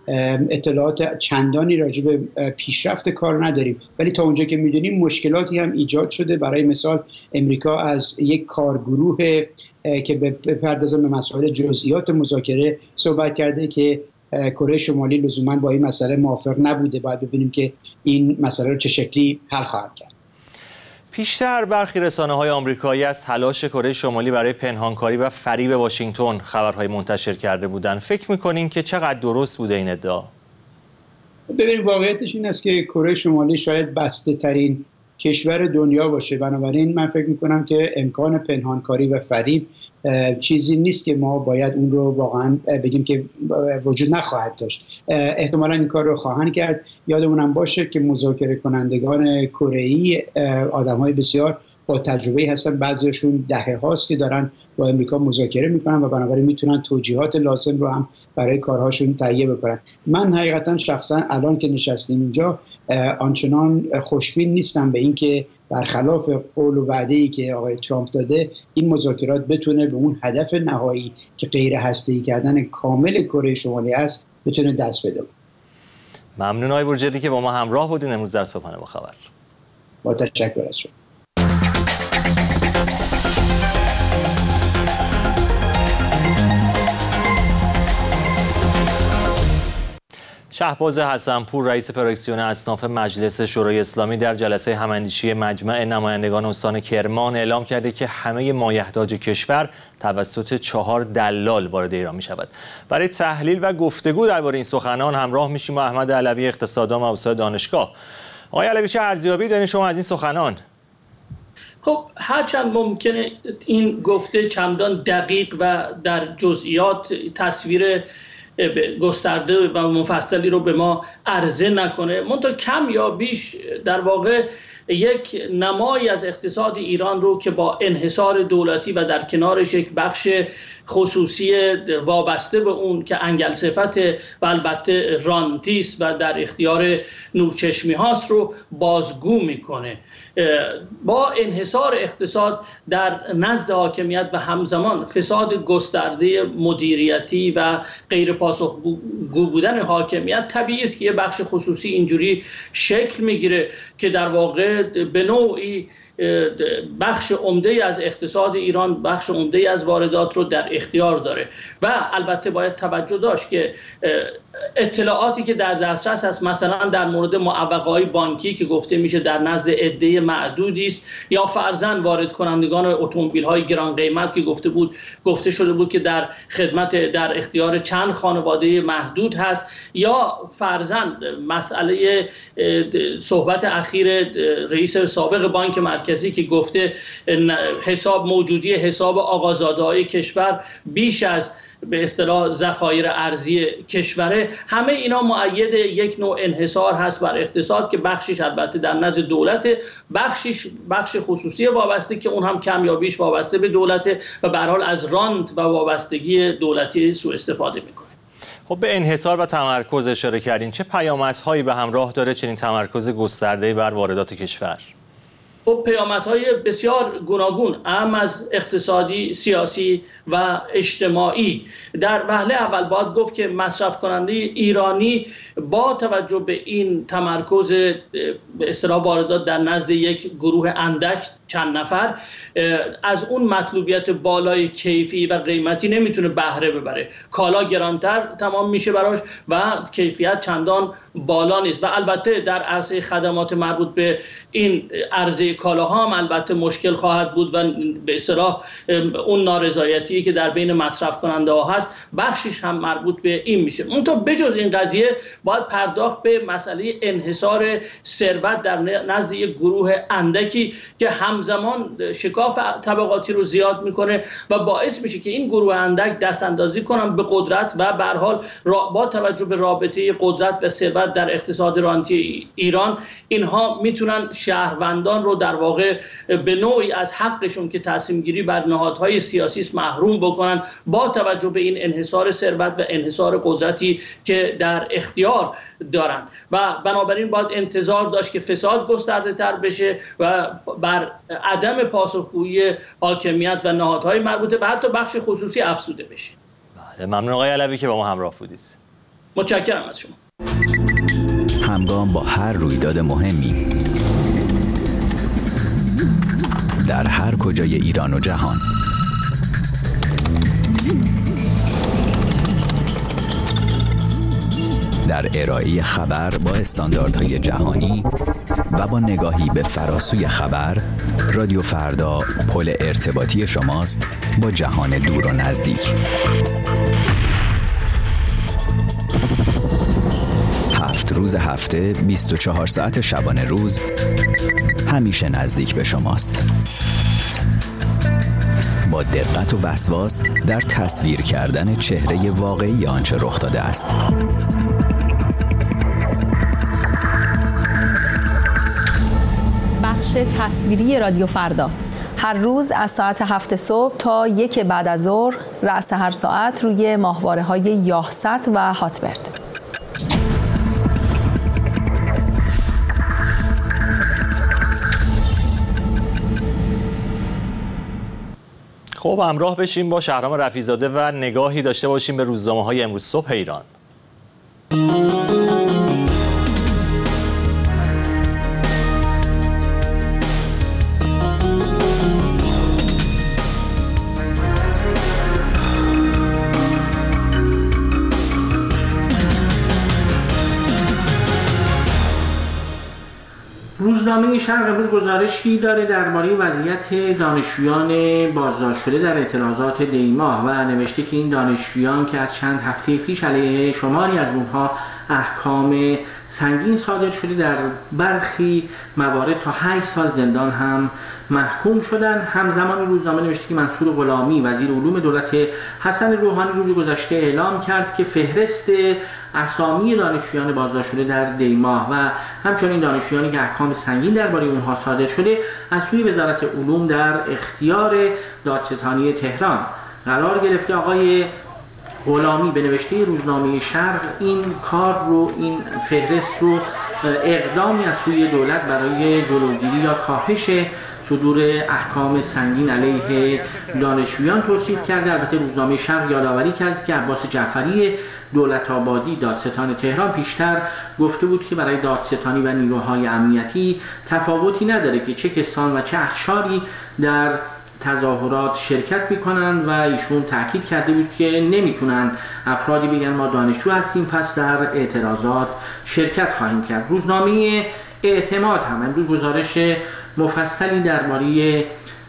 اطلاعات چندانی راجع به پیشرفت کار نداریم، ولی تا اونجا که میدونیم مشکلاتی هم ایجاد شده. برای مثال امریکا از یک کارگروه که بپردازن به مسائل جزئیات مذاکره صحبت کرده که کره شمالی لزوما با این مسئله موافق نبوده. باید ببینیم که این مسئله رو چه شکلی حل خواهد کرد. پیشتر برخی رسانه‌های آمریکایی از تلاش کره شمالی برای پنهانکاری و فریب واشنگتن خبرهای منتشر کرده بودند. فکر می‌کنین که چقدر درست بوده این ادعا؟ ببینید واقعیتش این است که کره شمالی شاید بسته‌ترین کشور دنیا باشه، بنابراین من فکر میکنم که امکان پنهانکاری و فریب چیزی نیست که ما باید اون رو واقعا بگیم که وجود نخواهد داشت. احتمالا این کار رو خواهند کرد. یادمونم باشه که مذاکره کنندگان کره‌ای آدم‌های بسیار با تجربه هستن، بعضیاشون دهه هاست که دارن با امریکا مذاکره میکنن و بنابراین میتونن توجیهات لازم رو هم برای کارهاشون تهیه بکنن. من حقیقتا شخصا الان که نشستیم اینجا آنچنان خوشبین نیستم به اینکه برخلاف قول و وعده‌ای که آقای ترامپ داده این مذاکرات بتونه به اون هدف نهایی که غیر هسته‌ای کردن کامل کره شمالی است بتونه دست بده. ممنون آقای بورجردی که با ما همراه بودین امروز در صبحانه با خبر. با تشکر از شما. شهباز حسن‌پور رئیس فراکسیون اصناف مجلس شورای اسلامی در جلسه هماندیشی مجمع نمایندگان استان کرمان اعلام کرده که همه مایحتاج کشور توسط چهار دلال وارد ایران می شود. برای تحلیل و گفتگو درباره این سخنان همراه میشیم با احمد علوی اقتصاددان و استاد دانشگاه. آقای علوی چه ارزیابی دارین شما از این سخنان؟ خب هرچند ممکنه این گفته چندان دقیق و در جزئیات تصویر گسترده و مفصلی رو به ما عرضه نکنه، منتها کم یا بیش در واقع یک نمایی از اقتصاد ایران رو که با انحصار دولتی و در کنارش یک بخش خصوصی وابسته به اون که انگل صفت و البته رانتی است و در اختیار نورچشمی هاست رو بازگو میکنه. با انحصار اقتصاد در نزد حاکمیت و همزمان فساد گسترده مدیریتی و غیر پاسخگو بودن حاکمیت، طبیعی است که یه بخش خصوصی اینجوری شکل میگیره که در واقع به نوعی بخش عمده از اقتصاد ایران، بخش عمده از واردات رو در اختیار داره و البته باید توجه داشت که اطلاعاتی که در دسترس هست، مثلا در مورد معوقه‌های بانکی که گفته میشه در نزد عده معدودی است، یا فرضاً وارد کنندگان اتومبیل‌های گران قیمت که گفته بود گفته شده بود که در خدمت در اختیار چند خانواده محدود هست، یا فرضاً مسئله صحبت اخیر رئیس سابق بانک مرکزی که گفته حساب موجودی حساب آقازاده‌های کشور بیش از به اصطلاح ذخایر ارزی کشوره. همه اینا مؤید یک نوع انحصار هست بر اقتصاد که بخشش البته در نزد دولت، بخشش بخش خصوصی وابسته که اون هم کم یا بیش وابسته به دولت و به هر حال از رانت و وابستگی دولتی سوء استفاده میکنه. خب به انحصار و تمرکز اشاره کردین، چه پیامدهایی به همراه داره چنین تمرکز گسترده بر واردات کشور؟ خب پیامدهای بسیار گوناگون، اهم از اقتصادی، سیاسی و اجتماعی. در وهله اول باید گفت که مصرف کننده ایرانی با توجه به این تمرکز به اصطلاح واردات در نزد یک گروه اندک چند نفر از اون مطلوبیت بالای کیفی و قیمتی نمیتونه بهره ببره. کالا گرانتر تمام میشه براش و کیفیت چندان بالا نیست و البته در عرصه خدمات مربوط به این عرضه کالاها هم البته مشکل خواهد بود و به اصطلاح اون نارضایتی که در بین مصرف کننده ها هست بخشش هم مربوط به این میشه. اونطور بجز این قضیه باید پرداخت به مسئله انحصار ثروت در نزد یک گروه اندکی که همزمان شکاف طبقاتی رو زیاد میکنه و باعث میشه که این گروه اندک دست اندازی کنن به قدرت و به هر حال با توجه به رابطه قدرت و ثروت در اقتصاد رانتی ایران، اینها میتونن شهروندان رو در واقع به نوعی از حقشون که تصمیم گیری بر نهادهای سیاسی محروم بکنن با توجه به این انحصار ثروت و انحصار قدرتی که در اختیار دارن و بنابراین باید انتظار داشت که فساد گسترده تر بشه و بر عدم پاسخگویی حاکمیت و نهادهای مربوطه و حتی بخش خصوصی افزوده بشه. بله، ممنون آقای علوی که با ما همراه بودید. متشکرم از شما. همگام با هر رویداد مهمی در هر کجای ایران و جهان، در ارائه خبر با استانداردهای جهانی و با نگاهی به فراسوی خبر، رادیو فردا پل ارتباطی شماست با جهان دور و نزدیک. هفت روز هفته، بیست و چهار ساعت شبانه روز، همیشه نزدیک به شماست. با دقت و وسواس در تصویر کردن چهره واقعی آنچه رخ داده است. بخش تصویری رادیو فردا هر روز از ساعت هفت صبح تا یک بعد از ظهر رأس هر ساعت روی ماهواره‌های یاهصد و هاتبرد. خب همراه بشیم با شهرام رفیع‌زاده و نگاهی داشته باشیم به روزنامه‌های امروز صبح ایران. روزنامه شرق امروز گزارشی داره درباره وضعیت دانشجویان بازداشت شده در اعتراضات دی‌ماه و نوشته که این دانشجویان که از چند هفته پیش علیه شماری از اونها احکام سنگین صادر شده، در برخی موارد تا هشت سال زندان هم محکوم شدن. همزمان روزنامه نوشته که منصور غلامی وزیر علوم دولت حسن روحانی روز گذشته اعلام کرد که فهرست اسامی دانشجویان بازداشت شده در دی‌ماه و همچنین دانشجویانی که احکام سنگین درباره اونها صادر شده از سوی وزارت علوم در اختیار دادستانی تهران قرار گرفته. آقای غلامی به نوشته روزنامه شرق این کار رو، این فهرست رو اقدامی از سوی دولت برای جلوگیری یا کاهش صدور احکام سنگین علیه دانشجویان توصیف کرده. البته روزنامه شرق یادآوری کرد که عباس جعفری دولت آبادی دادستان تهران پیشتر گفته بود که برای دادستانی و نیروهای امنیتی تفاوتی نداره که چه کسان و چه اقشاری در تظاهرات شرکت میکنن و ایشون تاکید کرده بود که نمیتونن افرادی بگن ما دانشجو هستیم پس در اعتراضات شرکت خواهیم کرد. روزنامه اعتماد هم امروز گزارش مفصلی درباره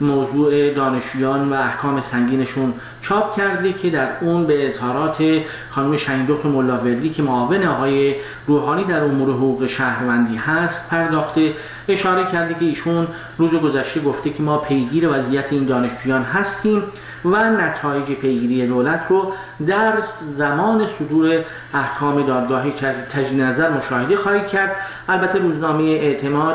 موضوع دانشجویان و احکام سنگینشون چاپ کرده که در اون به اظهارات خانم شهیندخت ملاوردی که معاون آقای روحانی در امور حقوق شهروندی هست پرداخته. اشاره کرده که ایشون روز گذشته گفته که ما پیگیر وضعیت این دانشجویان هستیم و نتایج پیگیری دولت رو در زمان صدور احکام دادگاه تجدید نظر مشاهده خواهید کرد. البته روزنامه اعتماد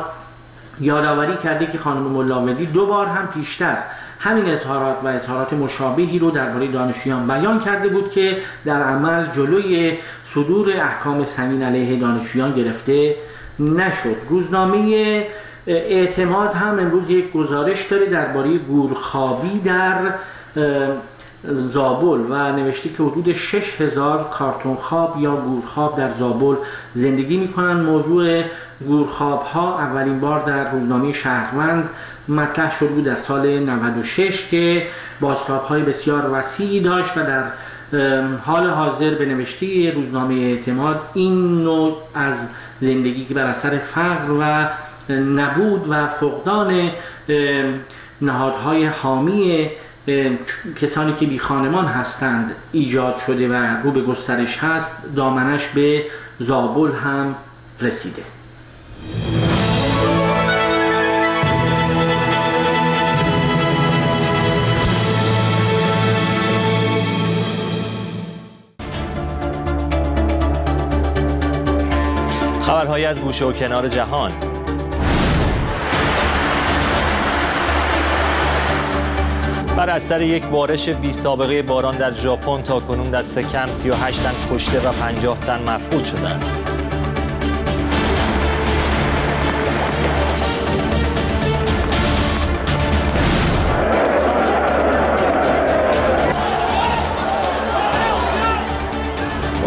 یادآوری کرده که خانم ملاوردی دو بار هم پیشتر همین اظهارات و اظهارات مشابهی رو درباره دانشجویان بیان کرده بود که در عمل جلوی صدور احکام سنگین علیه دانشجویان گرفته نشد. روزنامه اعتماد هم امروز یک گزارش داره درباره گورخوابی در زابل و نوشته که حدود شش هزار کارتون خواب یا گورخواب در زابل زندگی میکنن. موضوع گورخواب ها اولین بار در روزنامه شهروند مطرح شده بود در سال نود و شش که بازتاب های بسیار وسیعی داشت و در حال حاضر به نوشته روزنامه اعتماد این نوع از زندگی که بر اثر فقر و نبود و فقدان نهادهای حامی کسانی که بی خانمان هستند ایجاد شده و رو به گسترش هست، دامنش به زابل هم رسیده. خبرهایی از گوشه و کنار جهان. بر اثر یک بارش بی سابقه باران در ژاپن تاکنون دست کم سی و هشت تن کشته و پنجاه تن مفقود شدند.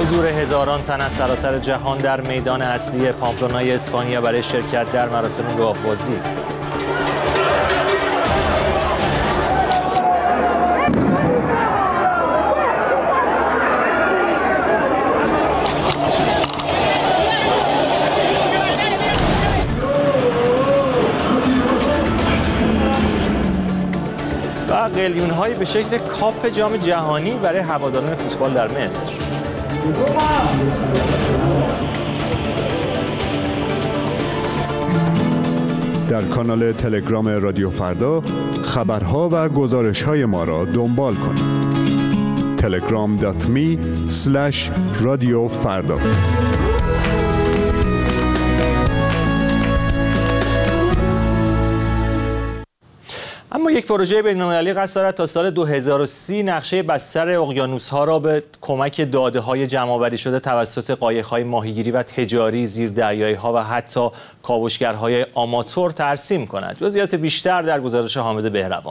حضور هزاران تن از سراسر جهان در میدان اصلی پامپلونای اسپانیا برای شرکت در مراسم گاوبازی. و قلیون‌هایی به شکل کاپ جام جهانی برای هواداران فوتبال در مصر. در کانال تلگرام رادیو فردا خبرها و گزارش‌های ما را دنبال کنید. تلگرام دات می اسلش رادیو فردا. اما یک پروژه بین‌المللی قصد دارد تا سال دو هزار و سی نقشه بستر اقیانوس‌ها را به کمک داده‌های جمع‌آوری شده توسط قایق‌های ماهیگیری و تجاری، زیردریایی‌ها و حتی کاوشگرهای آماتور ترسیم کند. جزئیات بیشتر در گزارش حامد بهروان.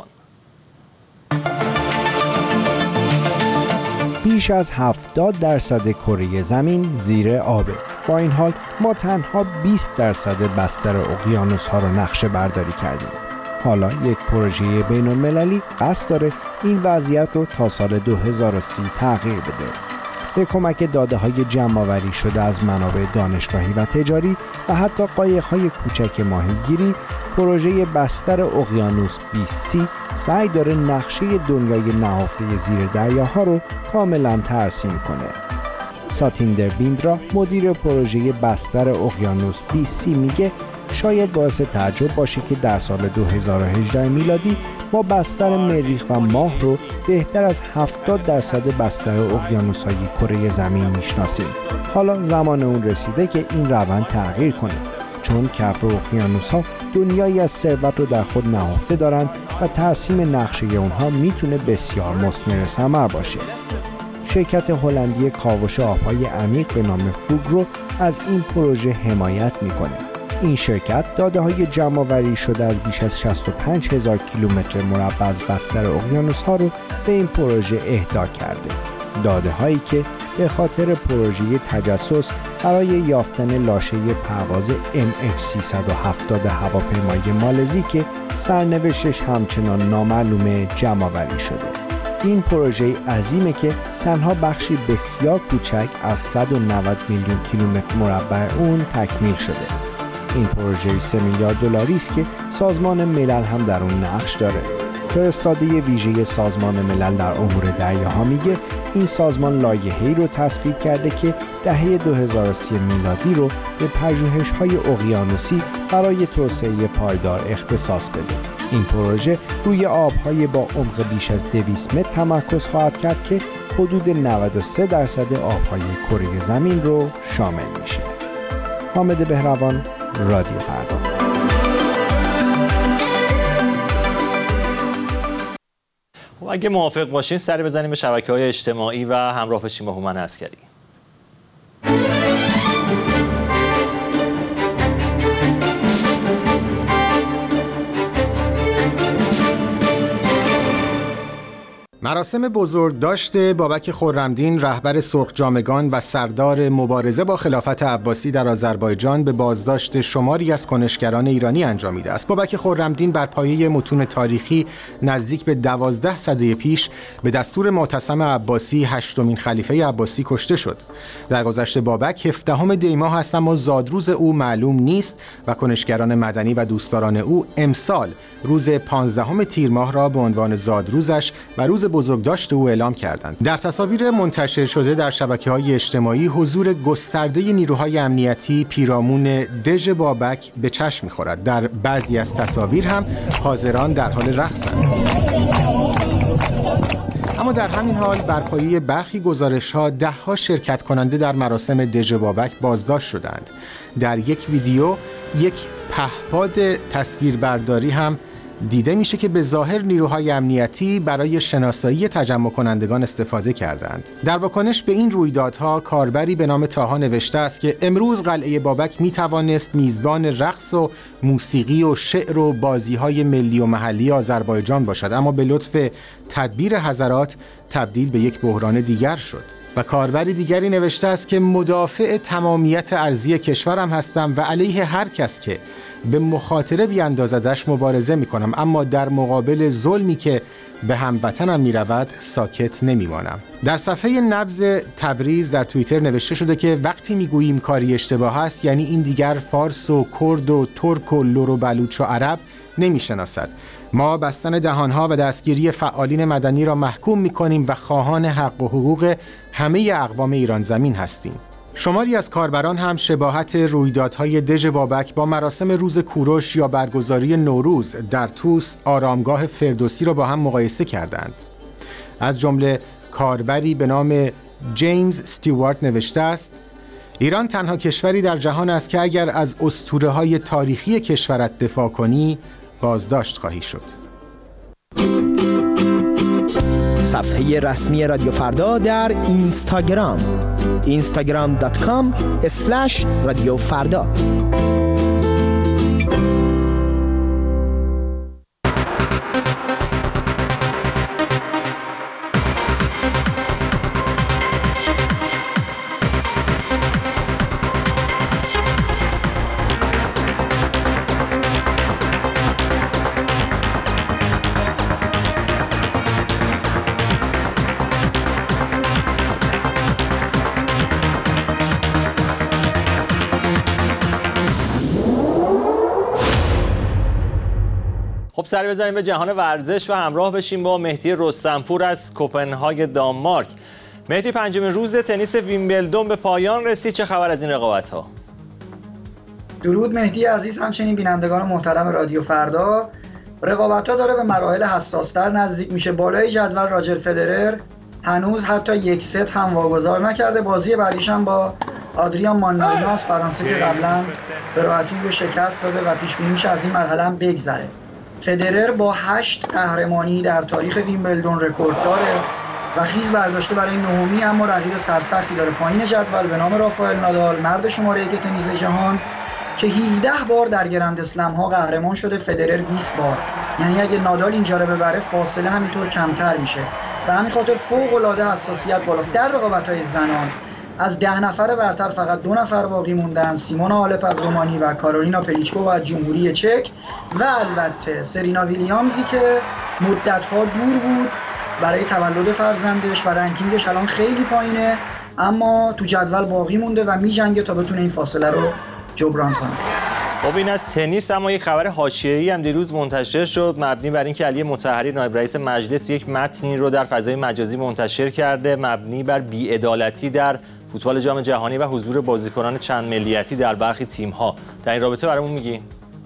بیش از هفتاد درصد کره زمین زیر آبه. با این حال ما تنها بیست درصد بستر اقیانوس‌ها را نقشه برداری کردیم. حالا یک پروژه بین المللی قصد داره این وضعیت رو تا سال دو هزار و سی تغییر بده. به کمک داده های جمع آوری شده از منابع دانشگاهی و تجاری و حتی قایق‌های کوچک ماهیگیری، پروژه بستر اقیانوس بیست سی سعی داره نقشه دنیای نهفته زیر دریاها رو کاملا ترسیم کنه. ساتیندر بیندرا مدیر پروژه بستر اقیانوس بیست سی میگه شاید باعث تعجب باشه که در سال دو هزار و هجده میلادی ما بستر مریخ و ماه رو بهتر از هفتاد درصد بستر اقیانوس‌های کره زمین میشناسیم. حالا زمان اون رسیده که این روند تغییر کنه، چون کف اقیانوس‌ها دنیایی از ثروت رو در خود نهفته دارند و ترسیم نقشه اونها میتونه بسیار مثمر ثمر باشه. شرکت هلندی کاوش آب‌های عمیق به نام فوگ رو از این پروژه حمایت میکنه. این شرکت داده‌های جمع‌آوری شده از بیش از شصت و پنج هزار کیلومتر مربع از بستر اقیانوس‌ها رو به این پروژه اهدا کرده. داده‌هایی که به خاطر پروژه تجسس برای یافتن لاشه پرواز ام اچ سیصد و هفتاد هواپیمای مالزی که سرنوشتش همچنان نامعلومه جمع‌آوری شده. این پروژه عظیمه که تنها بخشی بسیار کوچک از صد و نود میلیون کیلومتر مربع اون تکمیل شده. این پروژه سه میلیارد دلاری است که سازمان ملل هم در اون نقش داره. فرستاده ویژه سازمان ملل در امور دریاها میگه این سازمان لایحه‌ای رو تصویب کرده که دهه دو هزار و سی میلادی رو به پژوهش‌های اقیانوسی برای توسعه پایدار اختصاص بده. این پروژه روی آب‌های با عمق بیش از دویست متر تمرکز خواهد کرد که حدود نود و سه درصد آب‌های کره زمین رو شامل میشه. حامد بهروان، رادیو فردا. و اگه موافق باشین سری بزنیم به شبکه‌های اجتماعی و همراه بشیم با هومن عسکری. مراسم بزرگداشت بابک خرمدین رهبر سرخجامگان و سردار مبارزه با خلافت عباسی در آذربایجان به بازداشت شماری از کنشگران ایرانی انجامیده است. بابک خرمدین بر پایه متون تاریخی نزدیک به دوازده سده پیش به دستور معتصم عباسی هشتمین خلیفه عباسی کشته شد. درگذشت بابک هفدهم دی ماه است اما زادروز او معلوم نیست و کنشگران مدنی و دوستداران او امسال روز پانزدهم تیر ماه را به عنوان زادروزش و روز بزرگداشت او اعلام کردند. در تصاویر منتشر شده در شبکه‌های اجتماعی حضور گسترده نیروهای امنیتی پیرامون دژ بابک به چشم می‌خورد. در بعضی از تصاویر هم حاضران در حال رقصند. اما در همین حال بر پایه برخی گزارش‌ها ده‌ها شرکت کننده در مراسم دژ بابک بازداشت شدند. در یک ویدیو یک پهپاد تصویربرداری هم دیده میشه که به ظاهر نیروهای امنیتی برای شناسایی تجمع کنندگان استفاده کردند. در واکنش به این رویدادها کاربری به نام تاها نوشته است که امروز قلعه بابک میتوانست میزبان رقص و موسیقی و شعر و بازی‌های ملی و محلی آذربایجان باشد، اما به لطف تدبیر حضرات تبدیل به یک بحران دیگر شد. و کاربری دیگری نوشته است که مدافع تمامیت ارضی کشورم هستم و علیه هر کس که به مخاطره بیاندازدش مبارزه میکنم، اما در مقابل ظلمی که به هموطنم میرود ساکت نمیمانم. در صفحه نبض تبریز در توییتر نوشته شده که وقتی میگوییم کاری اشتباه است یعنی این دیگر فارس و کرد و ترک و لر و بلوچ و عرب نمیشناسد. ما بستن دهانها و دستگیری فعالین مدنی را محکوم میکنیم و خواهان حق و حقوق همه اقوام ایران زمین هستیم. شماری از کاربران هم شباهت رویدادهای دژ بابک با مراسم روز کوروش یا برگزاری نوروز در توس آرامگاه فردوسی را با هم مقایسه کردند. از جمله کاربری به نام جیمز استیوارت نوشته است: ایران تنها کشوری در جهان است که اگر از اسطوره‌های تاریخی کشورت دفاع کنی بازداشت خواهی شد. صفحه رسمی رادیو فردا در اینستاگرام اینستاگرام دات کام اسلش رادیو فردا. خب سری بزنیم به جهان ورزش و همراه بشیم با مهدی رستمپور از کوپنهاگ دانمارک. مهدی، پنجمین روز تنیس ویمبلدون به پایان رسید، چه خبر از این رقابت ها؟ درود مهدی عزیز، همچنین بینندگان محترم رادیو فردا. رقابت ها داره به مراحل حساستر نزدیک میشه. بالای جدول راجر فدرر هنوز حتی یک ست هم واگذار نکرده. بازی بعدیش هم با آدریان مانارینو از فرانسه که قبلا به راحتی رو شکست داده و پیش بینی میشه از این مرحله هم بگذره. فدرر با هشت قهرمانی در تاریخ ویمبلدون رکورد داره و خیز برداشته برای نهمی، اما رقیب سرسختی داره پایین جدول به نام رافائل نادال، مرد شماره یک تنیس جهان که هفده بار در گرند اسلم ها قهرمان شده، فدرر بیست بار. یعنی اگه نادال اینجا رو ببره فاصله همینطور کمتر میشه و همین خاطر فوق العاده حساسیت بالاست. در رقابت‌های زنان از ده نفر برتر فقط دو نفر باقی موندن: سیمونا هالپ از رومانی و کارولینا پلیچکووا از جمهوری چک و البته سرینا ویلیامزی که مدت‌ها دور بود برای تولد فرزندش و رنکینگش الان خیلی پایینه، اما تو جدول باقی مونده و میجنگه تا بتونه این فاصله رو جبران کنه. خب این از تنیس. اما یک خبر حاشیه‌ای هم دیروز منتشر شد مبنی بر اینکه علی مطهری نایب رئیس مجلس یک متنی رو در فضای مجازی منتشر کرده مبنی بر بی‌عدالتی در فوتبال جام جهانی و حضور بازیکنان چند ملیتی در برخی تیم‌ها. در این رابطه برامون میگی؟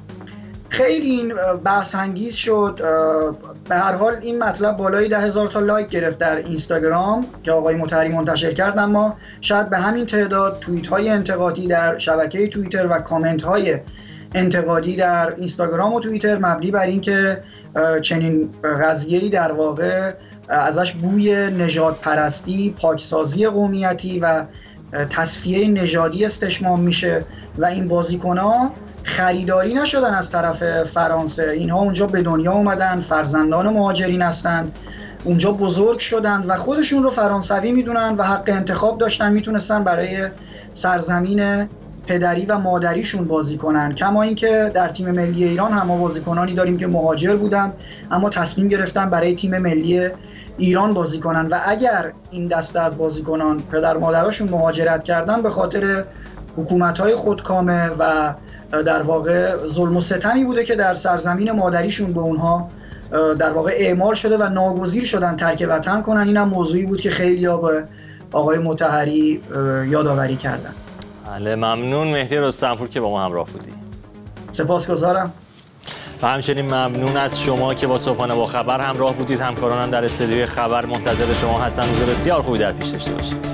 خیلی این بحث انگیز شد. به هر حال این مطلب بالای ده هزار تا لایک گرفت در اینستاگرام که آقای مطهری منتشر کرد، اما شاید به همین تعداد توییت‌های انتقادی در شبکه توییتر و کامنت‌های انتقادی در اینستاگرام و توییتر مبنی بر اینکه چنین قضیه‌ای در واقع ازش بوی نژاد پرستی، پاکسازی قومیتی و تصفیه نژادی استشمام میشه و این بازیکن‌ها خریداری نشدن از طرف فرانسه. اینها اونجا به دنیا اومدن، فرزندان مهاجرین هستند، اونجا بزرگ شدند و خودشون رو فرانسوی میدونن و حق انتخاب داشتن، میتونستن برای سرزمین پدری و مادریشون بازی کنن. کما اینکه در تیم ملی ایران هم ما بازیکنانی داریم که مهاجر بودن اما تصمیم گرفتن برای تیم ملی ایران بازی کنن و اگر این دسته از بازیکنان پدر مادرشون مهاجرت کردن به خاطر حکومت‌های خودکامه و در واقع ظلم و ستمی بوده که در سرزمین مادریشون به اونها در واقع اعمال شده و ناگزیر شدن ترک وطن کنن. این هم موضوعی بود که خیلی‌ها به آقای مطهری یادآوری کردن. بله، ممنون مهدی رستمپور که با ما همراه بودی. سپاسگزارم. و همچنین ممنون از شما که با صبحانه با خبر همراه بودید. همکارانم در استودیوی خبر منتظر شما هستن. روز بسیار خوبی در پیش داشته باشید.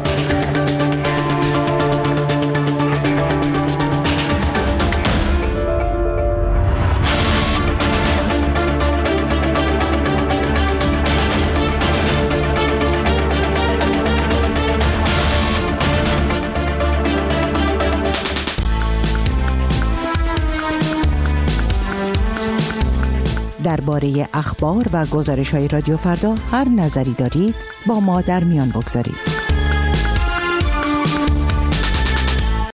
درباره اخبار و گزارش‌های رادیو فردا هر نظری دارید با ما در میان بگذارید.